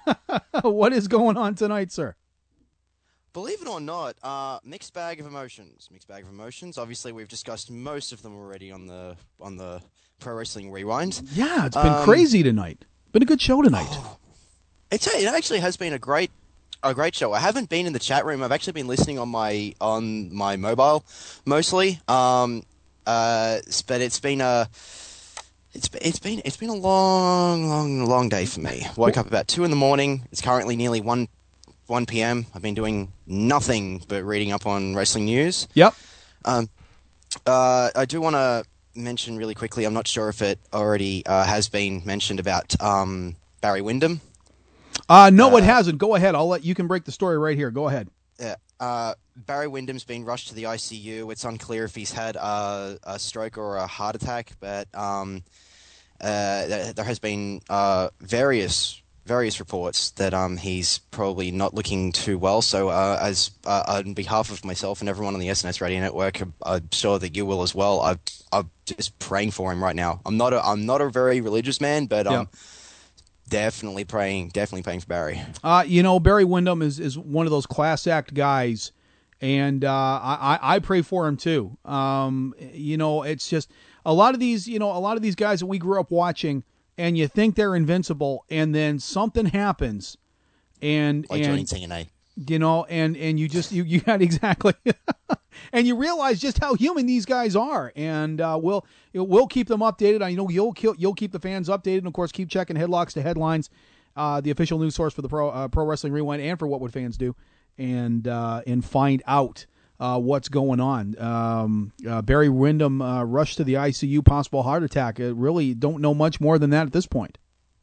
What is going on tonight, sir? Believe it or not, uh, mixed bag of emotions. Mixed bag of emotions. Obviously, we've discussed most of them already on the on the Pro Wrestling Rewind. Yeah, it's been Um, crazy tonight. Been a good show tonight. Oh, it's it actually has been a great a great show. I haven't been in the chat room. I've actually been listening on my on my mobile mostly. Um. Uh, but it's been a, it's it's been it's been a long, long, long day for me. Woke up about two in the morning. It's currently nearly one, one p.m. I've been doing nothing but reading up on wrestling news. Yep. Um, uh, I do want to mention really quickly. I'm not sure if it already uh, has been mentioned about um Barry Windham. Uh, no, it hasn't. Go ahead. I'll let you can break the story right here. Go ahead. Yeah. Uh, Barry Windham's been rushed to the I C U. It's unclear if he's had a, a stroke or a heart attack, but um, uh, there, there has been uh, various various reports that um, he's probably not looking too well. So, uh, as uh, on behalf of myself and everyone on the S N S Radio Network, I'm, I'm sure that you will as well. I, I'm just praying for him right now. I'm not a I'm not a very religious man, but um, definitely praying, definitely praying for Barry. Uh, you know, Barry Windham is, is one of those class act guys, and uh, I, I pray for him too. Um, you know, it's just a lot of these, you know, a lot of these guys that we grew up watching, and you think they're invincible, and then something happens, and Like and joining T N A. you know, and and you just you you got exactly, and you realize just how human these guys are, and uh, we'll we'll keep them updated. I know you'll you'll keep the fans updated, and of course keep checking Headlocks to Headlines, uh, the official news source for the Pro uh, Pro Wrestling Rewind and for What Would Fans Do, and uh, and find out uh, what's going on. Um, uh, Barry Windham uh, rushed to the I C U, possible heart attack. I really don't know much more than that at this point.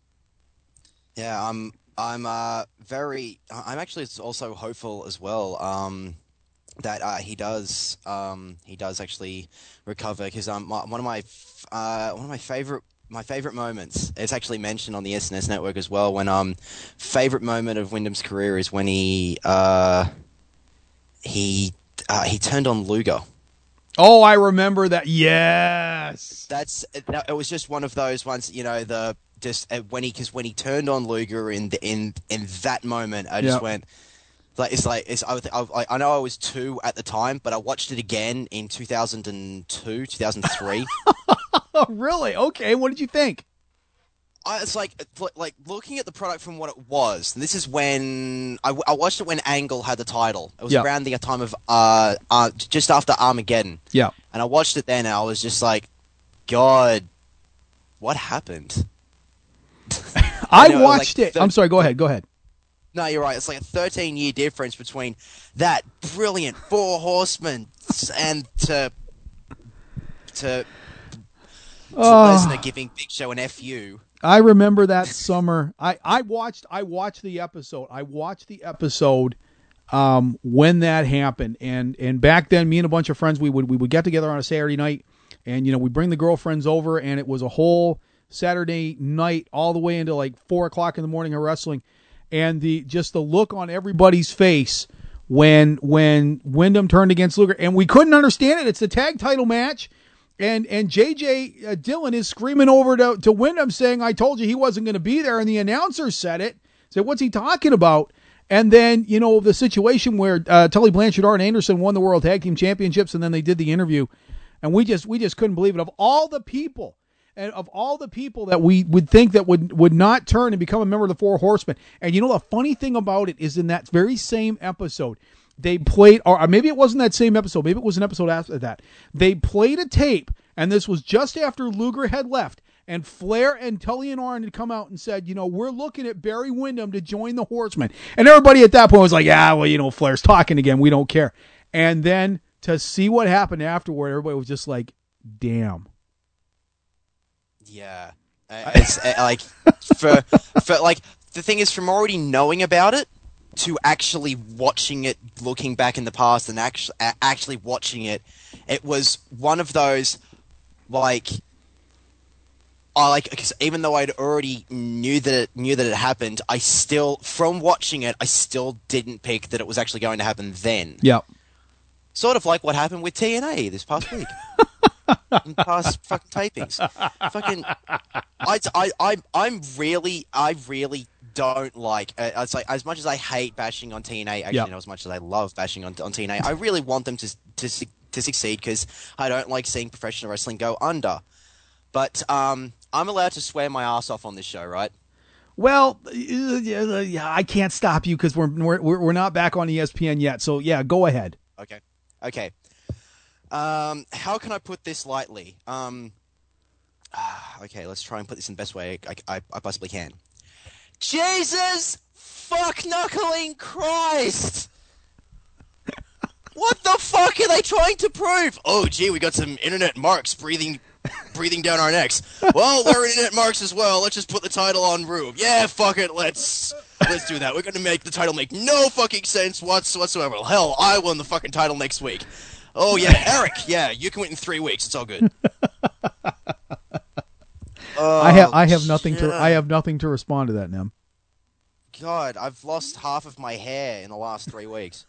Yeah, I'm I'm uh, very I'm actually also hopeful as well um, that uh, he does um, he does actually recover, because um, my, one of my f- uh, one of my favorite my favorite moments, it's actually mentioned on the S N S network as well, when um favorite moment of Wyndham's career is when he uh, he uh, he turned on Luger. Oh, I remember that. Yes, That's it, it was just one of those ones, you know, the just uh, when he because when he turned on Luger in the, in in that moment, I just Yep. went like it's like it's I, was- I, I know I was two at the time, but I watched it again in two thousand two, two thousand three. Oh, really? Okay, what did you think? I, it's like like looking at the product from what it was. And this is when I, I watched it when Angle had the title. It was Yeah. around the time of uh, uh just after Armageddon. Yeah. And I watched it then, and I was just like, God, what happened? I know, watched like it. the- I'm sorry. Go ahead. Go ahead. No, you're right. It's like a thirteen year difference between that brilliant Four Horsemen and to to, to Oh. Lesnar giving Big Show an F U. I remember that summer. I, I watched I watched the episode. I watched the episode um, when that happened. And and back then, me and a bunch of friends, we would we would get together on a Saturday night, and you know we'd bring the girlfriends over, and it was a whole Saturday night all the way into like four o'clock in the morning of wrestling, and the just the look on everybody's face when when Wyndham turned against Luger, and we couldn't understand it. It's the tag title match. And and J J uh, Dillon is screaming over to, to Wyndham saying, I told you he wasn't going to be there. And the announcer said it. Said, what's he talking about? And then, you know, the situation where uh, Tully Blanchard, Arn Anderson won the World Tag Team Championships, and then they did the interview. And we just we just couldn't believe it. Of all the people, and of all the people that we would think that would, would not turn and become a member of the Four Horsemen. And you know, the funny thing about it is in that very same episode, they played, or maybe it wasn't that same episode, maybe it was an episode after that. They played a tape, and this was just after Luger had left, and Flair and Tully and Arn had come out and said, you know, we're looking at Barry Windham to join the Horsemen. And everybody at that point was like, yeah, well, you know, Flair's talking again. We don't care. And then to see what happened afterward, everybody was just like, damn. Yeah. Uh, it's uh, like, for, for, like, the thing is, from already knowing about it, to actually watching it, looking back in the past, and actually actually watching it, it was one of those, like, I like, because even though I'd already knew that it, knew that it happened, I still, from watching it, I still didn't pick that it was actually going to happen then. Yep. Sort of like what happened with T N A this past week. In past fucking tapings. Fucking, I, I, I, I'm really, I really don't like, uh, it's like, as much as I hate bashing on T N A, actually, Yep. not as much as I love bashing on, on T N A, I really want them to, to, su- to succeed, because I don't like seeing professional wrestling go under. But, um, I'm allowed to swear my ass off on this show, right? Well, uh, yeah, I can't stop you because we're, we're we're not back on E S P N yet. So yeah, go ahead. Okay. Okay. Um, how can I put this lightly? Um, okay, let's try and put this in the best way I, I, I possibly can. Jesus fuck knuckling Christ! What the fuck are they trying to prove? Oh, gee, we got some internet marks breathing, breathing down our necks. Well, we're internet marks as well. Let's just put the title on Rube. Yeah, fuck it. Let's let's do that. We're gonna make the title make no fucking sense what's, whatsoever. Hell, I won the fucking title next week. Oh yeah, Eric. Yeah, you can win in three weeks. It's all good. Oh, I have I have nothing to shit. I have nothing to respond to that, Nem. God, I've lost half of my hair in the last three weeks.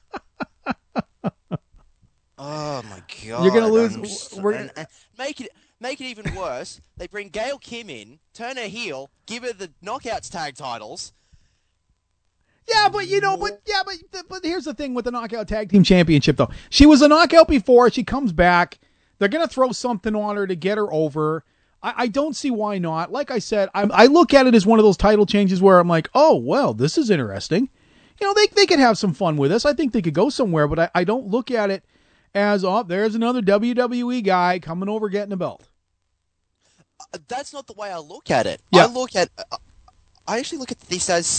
Oh my God! You're gonna lose- I'm so- we're- and- and make it make it even worse. They bring Gail Kim in, turn her heel, give her the Knockouts tag titles. Yeah, but you know, but yeah, but but here's the thing with the Knockout Tag Team Championship, though. She was a knockout before. She comes back. They're gonna throw something on her to get her over. I, I don't see why not. Like I said, I, I look at it as one of those title changes where I'm like, oh well, this is interesting. You know, they they could have some fun with this. I think they could go somewhere, but I, I don't look at it as, oh, there's another W W E guy coming over getting a belt. Uh, that's not the way I look at it. Yeah. I look at, uh, I actually look at this as,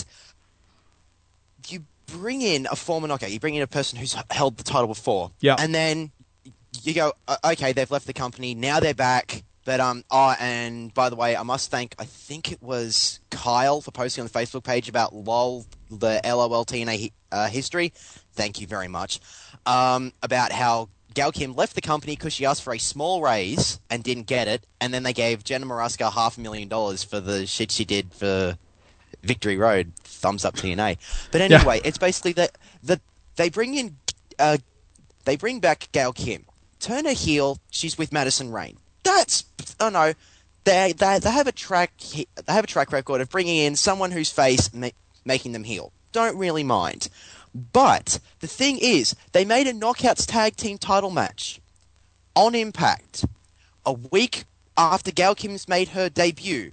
you bring in a former knockout, you bring in a person who's held the title before, yeah, and then you go, uh, okay, they've left the company, now they're back, but, um, oh, and by the way, I must thank, I think it was Kyle for posting on the Facebook page about LOL, the L O L T N A uh, history, thank you very much, um, about how Gail Kim left the company because she asked for a small raise and didn't get it, and then they gave Jenna Maraska half a million dollars for the shit she did for Victory Road. Thumbs up T N A. But anyway, yeah. It's basically that the, they bring in, uh, they bring back Gail Kim, turn her heel. She's with Madison Rayne. That's oh no, they they they have a track they have a track record of bringing in someone whose face ma- making them heel. Don't really mind. But the thing is, they made a Knockouts Tag Team title match on Impact a week after Gail Kim's made her debut.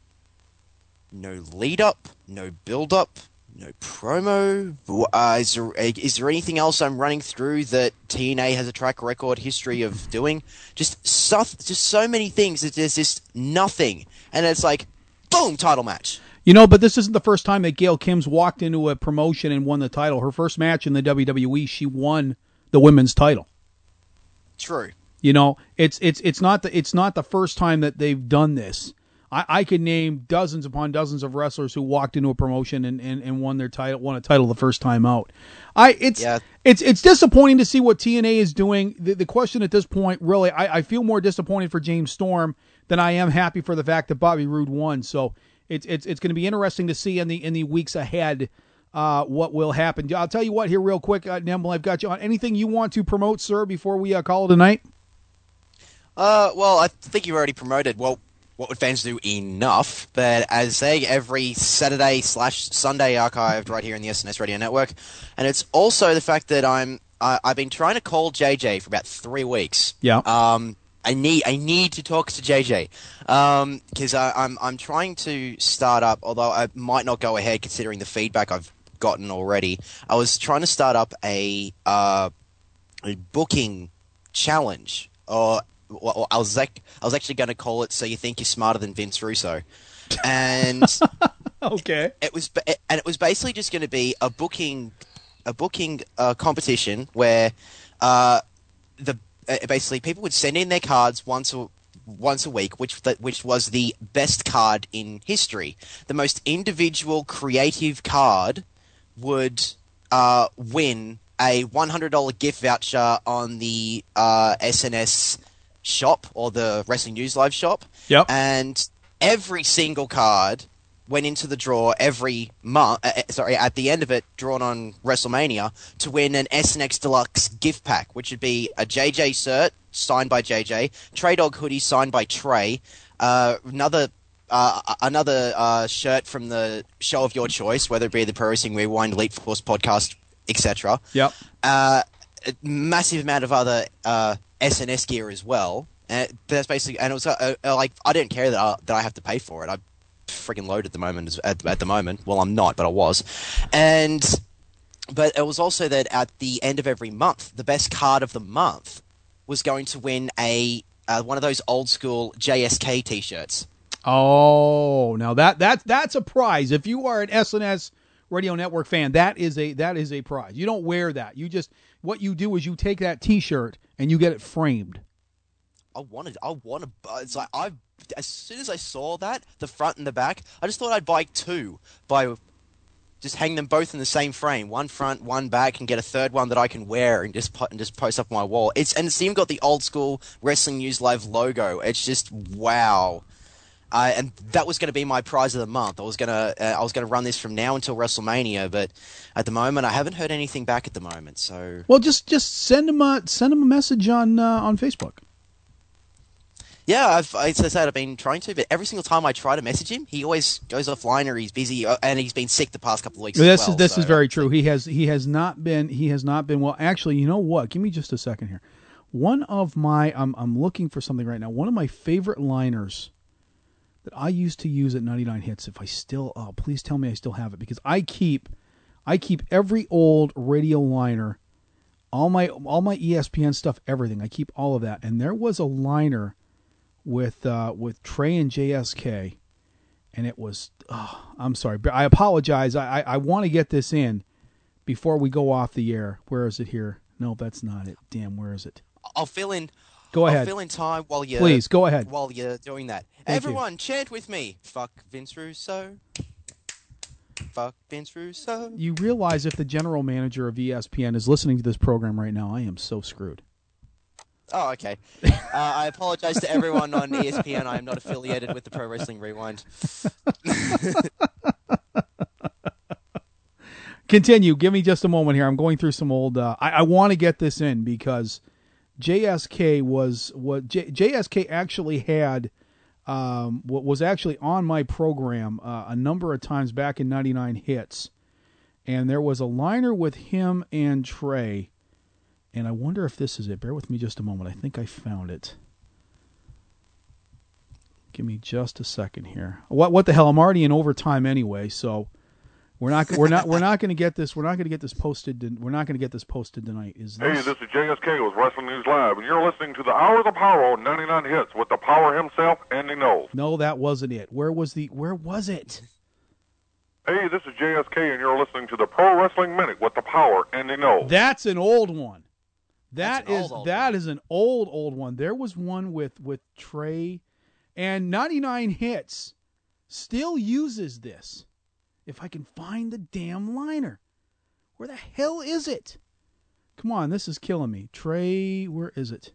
No lead up, no build up, no promo. Uh, is there is there anything else I'm running through that T N A has a track record history of doing? Just stuff, just so many things that there's just nothing, and it's like, boom, title match. You know, but this isn't the first time that Gail Kim's walked into a promotion and won the title. Her first match in the W W E, she won the women's title. True. You know, it's it's it's not the it's not the first time that they've done this. I, I could name dozens upon dozens of wrestlers who walked into a promotion and, and, and won their title, won a title the first time out. I it's yeah. it's it's disappointing to see what T N A is doing. The, the question at this point, really, I, I feel more disappointed for James Storm than I am happy for the fact that Bobby Roode won. So it's it's it's going to be interesting to see in the in the weeks ahead uh, what will happen. I'll tell you what here real quick, uh, Nemble, I've got you on. Anything you want to promote, sir, before we uh, call it a night? Uh, well, I think you've already promoted. Well. What would fans do enough? But as they every Saturday slash Sunday archived right here in the S N S Radio Network, and it's also the fact that I'm uh, I've been trying to call J J for about three weeks. Yeah. Um, I need I need to talk to J J, um, because I'm I'm trying to start up. Although I might not go ahead considering the feedback I've gotten already. I was trying to start up a uh, a booking challenge or. Well, I was like, I was actually going to call it "So You Think You're Smarter Than Vince Russo," and okay, it was, and it was basically just going to be a booking, a booking uh, competition where uh, the uh, basically people would send in their cards once a once a week, which that which was the best card in history. The most individual, creative card would uh, win a one hundred dollars gift voucher on the uh, S N S shop or the Wrestling News Live shop. Yep. And every single card went into the draw every month, uh, sorry, at the end of it, drawn on WrestleMania, to win an S N X Deluxe gift pack, which would be a J J shirt signed by J J, Trey Dog hoodie signed by Trey, uh, another uh, another uh, shirt from the show of your choice, whether it be the Pro Wrestling Rewind, Elite Force podcast, et cetera. Yep. Uh, a massive amount of other uh, S N S gear as well. And that's basically, and it was uh, uh, like I didn't care that I, that I have to pay for it. I'm freaking loaded at the moment. At, at the moment, well, I'm not, but I was. And but it was also that at the end of every month, the best card of the month was going to win a uh, one of those old school J S K T-shirts. Oh, now that that that's a prize. If you are an S N S Radio Network fan, that is a that is a prize. You don't wear that. You just what you do is you take that T-shirt and you get it framed. I wanted, I wanted. It's like I, as soon as I saw that, the front and the back, I just thought I'd buy two, by just hang them both in the same frame, one front, one back, and get a third one that I can wear and just put and just post up on my wall. It's and it's even got the old school Wrestling News Live logo. It's just wow. Uh, and that was going to be my prize of the month. I was going to, uh, I was going to run this from now until WrestleMania, but at the moment, I haven't heard anything back at the moment. So, well, just just send him a send him a message on uh, on Facebook. Yeah, I've, as I said, I've been trying to, but every single time I try to message him, he always goes offline or he's busy, uh, and he's been sick the past couple of weeks. This as well, is this so. is very true. He has he has not been he has not been well. Actually, you know what? Give me just a second here. One of my I'm I'm looking for something right now. One of my favorite liners that I used to use at ninety-nine Hits. If I still, oh, please tell me I still have it, because I keep I keep every old radio liner, all my all my E S P N stuff, everything. I keep all of that. And there was a liner with uh, with Trey and J S K, and it was, oh, I'm sorry, but I apologize. I, I, I want to get this in before we go off the air. Where is it here? No, that's not it. Damn, where is it? I'll fill in. Go ahead. I'll fill in time while you. Please go ahead. While you're doing that, Thank everyone chant with me. Fuck Vince Russo. Fuck Vince Russo. You realize if the general manager of E S P N is listening to this program right now, I am so screwed. Oh, okay. uh, I apologize to everyone on E S P N. I am not affiliated with the Pro Wrestling Rewind. Continue. Give me just a moment here. I'm going through some old. Uh, I, I want to get this in because J S K was what J, J S K actually had. Um, what was actually on my program uh, a number of times back in ninety-nine Hits, and there was a liner with him and Trey. And I wonder if this is it. Bear with me just a moment. I think I found it. Give me just a second here. What what the hell? I'm already in overtime anyway, so we're not we're not we're not going to get this. We're not going to get this posted. We're not going to get this posted tonight. Is this? Hey, this is J S K with Wrestling News Live, and you're listening to the Hour of the Power on ninety-nine Hits with the Power himself, Andy Knowles. No, that wasn't it. Where was the? Where was it? Hey, this is J S K, and you're listening to the Pro Wrestling Minute with the Power, Andy Knowles. That's an old one. That an is old, old that is an old old one. There was one with with Trey, and ninety-nine Hits still uses this. If I can find the damn liner, where the hell is it? Come on, this is killing me. Trey, where is it?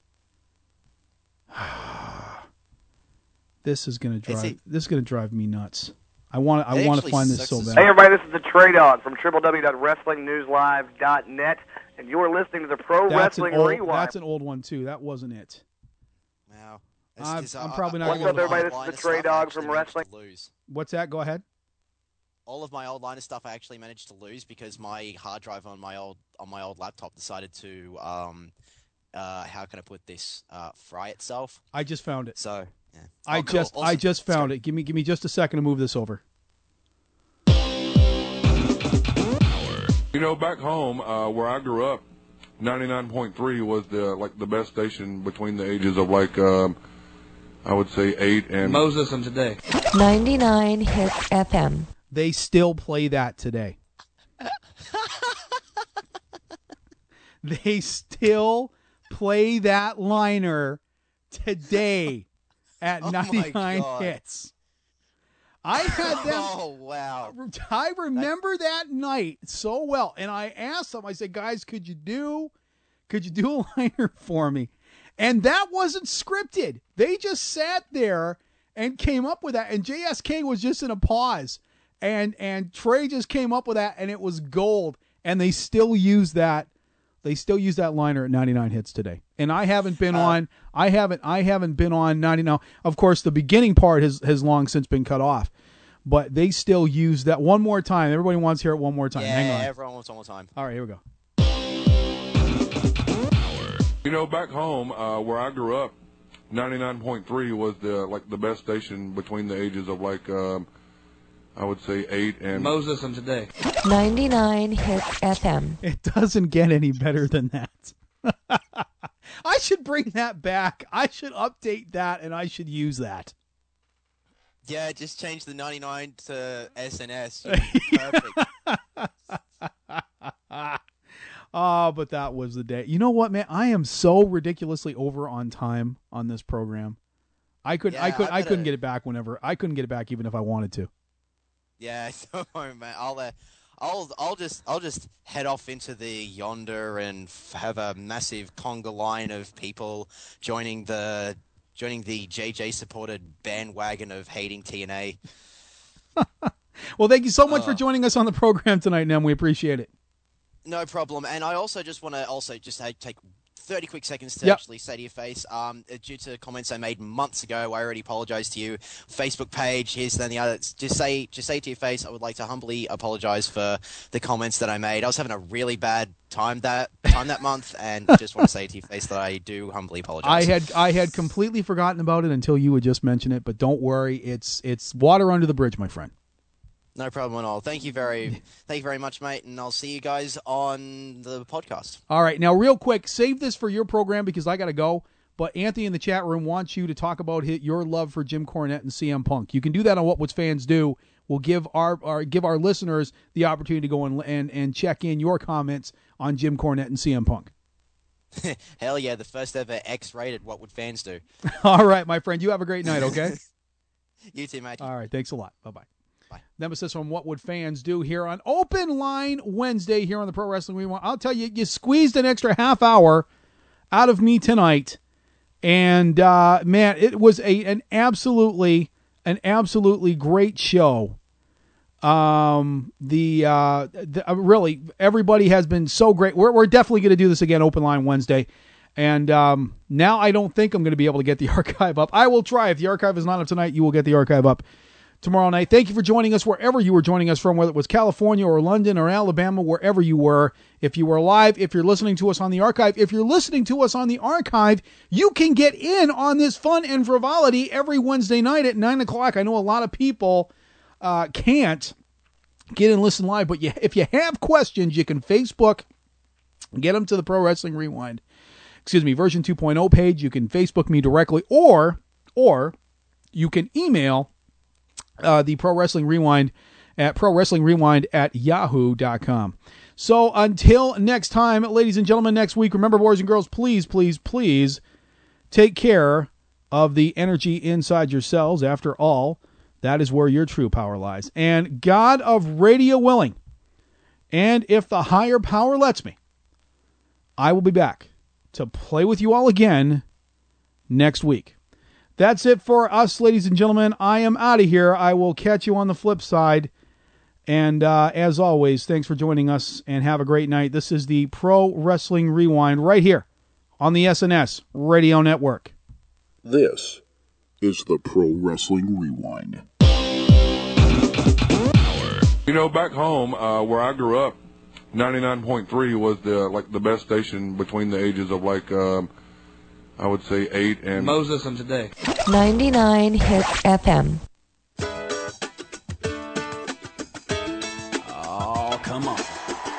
This is gonna drive. it- This is gonna drive me nuts. I want. I It want to actually find this sucks so as- bad. Hey everybody, this is the Trey Dog from w w w dot wrestling news live dot net, and you're listening to the Pro That's an Wrestling old. Rewind. That's an old one too. That wasn't it. Wow. I'm, It's- I'm uh, probably not What's going up, to. everybody? This Line is of the Trey stuff I Dog actually from managed to Wrestling. lose. What's that? Go ahead. All of my old line of stuff I actually managed to lose because my hard drive on my old on my old laptop decided to um uh how can I put this uh fry itself. I just found it. So yeah. I Oh, cool. just I Awesome. just found it. Give me give me just a second to move this over. You know, back home uh, where I grew up, ninety-nine point three was the like the best station between the ages of like um, I would say eight and Moses and today. ninety-nine Hits F M. They still play that today. They still play that liner today at Oh my ninety-nine God. Hits. I had them. Oh wow. I remember that night so well, and I asked them. I said, "Guys, could you do, could you do a liner for me?" And that wasn't scripted. They just sat there and came up with that. And J S K was just in a pause, and and Trey just came up with that, and it was gold. And they still use that. They still use that liner at ninety-nine Hits today. And I haven't been Uh, on. I haven't. I haven't been on ninety. Now, of course, the beginning part has has long since been cut off. But they still use that one more time. Everybody wants to hear it one more time. Yeah, Hang on. everyone wants one more time. All right, here we go. You know, back home uh, where I grew up, ninety-nine point three was the like the best station between the ages of like um, I would say eight and Moses and today. ninety-nine Hits F M. It doesn't get any better than that. I should bring that back. I should update that, and I should use that. Yeah, just change the ninety-nine to S N S. Perfect. Oh, but that was the day. You know what, man? I am so ridiculously over on time on this program. I could, I Yeah, could, I I couldn't better- get it back whenever. I couldn't get it back even if I wanted to. Yeah, don't worry, man. I'll, uh, I'll, I'll just, I'll just head off into the yonder and f- have a massive conga line of people joining the, joining the J J supported bandwagon of hating T N A. Well, thank you so much for Uh. joining us on the program tonight, Nem. We appreciate it. No problem. And I also just want to also just uh, take thirty quick seconds to Yep. actually say to your face, um, uh, due to comments I made months ago, I already apologized to you. Facebook page, here's then the other. Just say, just say to your face, I would like to humbly apologize for the comments that I made. I was having a really bad time that time that month, and just want to say to your face that I do humbly apologize. I had I had completely forgotten about it until you would just mention it, but don't worry, it's it's water under the bridge, my friend. No problem at all. Thank you very, thank you very much, mate, and I'll see you guys on the podcast. All right, now real quick, save this for your program because I got to go. But Anthony in the chat room wants you to talk about his, your love for Jim Cornette and C M Punk. You can do that on What Would Fans Do. We'll give our, our give our listeners the opportunity to go and, and and check in your comments on Jim Cornette and C M Punk. Hell yeah, the first ever X-rated What Would Fans Do. All right, my friend, you have a great night, okay? You too, mate. All right, thanks a lot. Bye-bye. Bye. Nemesis on What Would Fans Do here on Open Line Wednesday here on the Pro Wrestling Rewind. I'll tell you, you squeezed an extra half hour out of me tonight. And, uh, man, it was a an absolutely, an absolutely great show. Um, the, uh, the uh, really, everybody has been so great. We're, we're definitely going to do this again, Open Line Wednesday. And um, now I don't think I'm going to be able to get the archive up. I will try. If the archive is not up tonight, you will get the archive up tomorrow night. Thank you for joining us wherever you were joining us from, whether it was California or London or Alabama, wherever you were. If you were live, if you're listening to us on the archive, if you're listening to us on the archive, you can get in on this fun and frivolity every Wednesday night at nine o'clock. I know a lot of people uh, can't get in and listen live, but you, if you have questions, you can Facebook, get them to the Pro Wrestling Rewind, excuse me, version two point oh page. You can Facebook me directly, or, or you can email Uh, the Pro Wrestling Rewind at Pro Wrestling Rewind at yahoo dot com. So until next time, ladies and gentlemen, next week, remember, boys and girls, please, please, please take care of the energy inside yourselves. After all, that is where your true power lies. And God of radio willing, and if the higher power lets me, I will be back to play with you all again next week. That's it for us, ladies and gentlemen. I am out of here. I will catch you on the flip side. And uh, as always, thanks for joining us and have a great night. This is the Pro Wrestling Rewind right here on the S N S Radio Network. This is the Pro Wrestling Rewind. You know, back home uh, where I grew up, ninety-nine point three was the like the best station between the ages of like um, I would say eight and Moses and today. ninety-nine Hits F M. Oh, come on.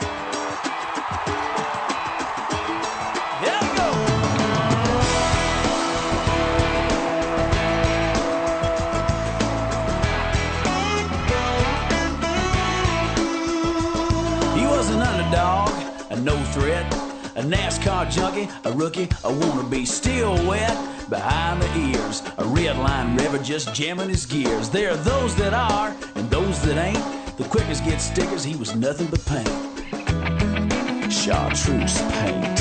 He was an underdog, a no threat, a NASCAR junkie, a rookie, a wannabe, still wet behind the ears, a red line river just jamming his gears. There are those that are and those that ain't. The quickest get stickers, he was nothing but paint. Chartreuse paint.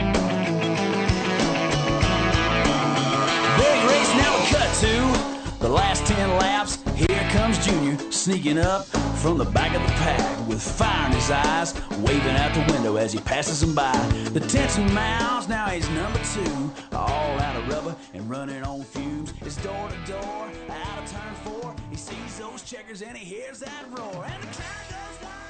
Big race now we cut to the last ten laps. Here comes Junior sneaking up from the back of the pack with fire in his eyes, waving out the window as he passes him by. The tension mounts, now he's number two, all out of rubber and running on fumes. It's door to door, out of turn four. He sees those checkers and he hears that roar, and the crowd goes wild.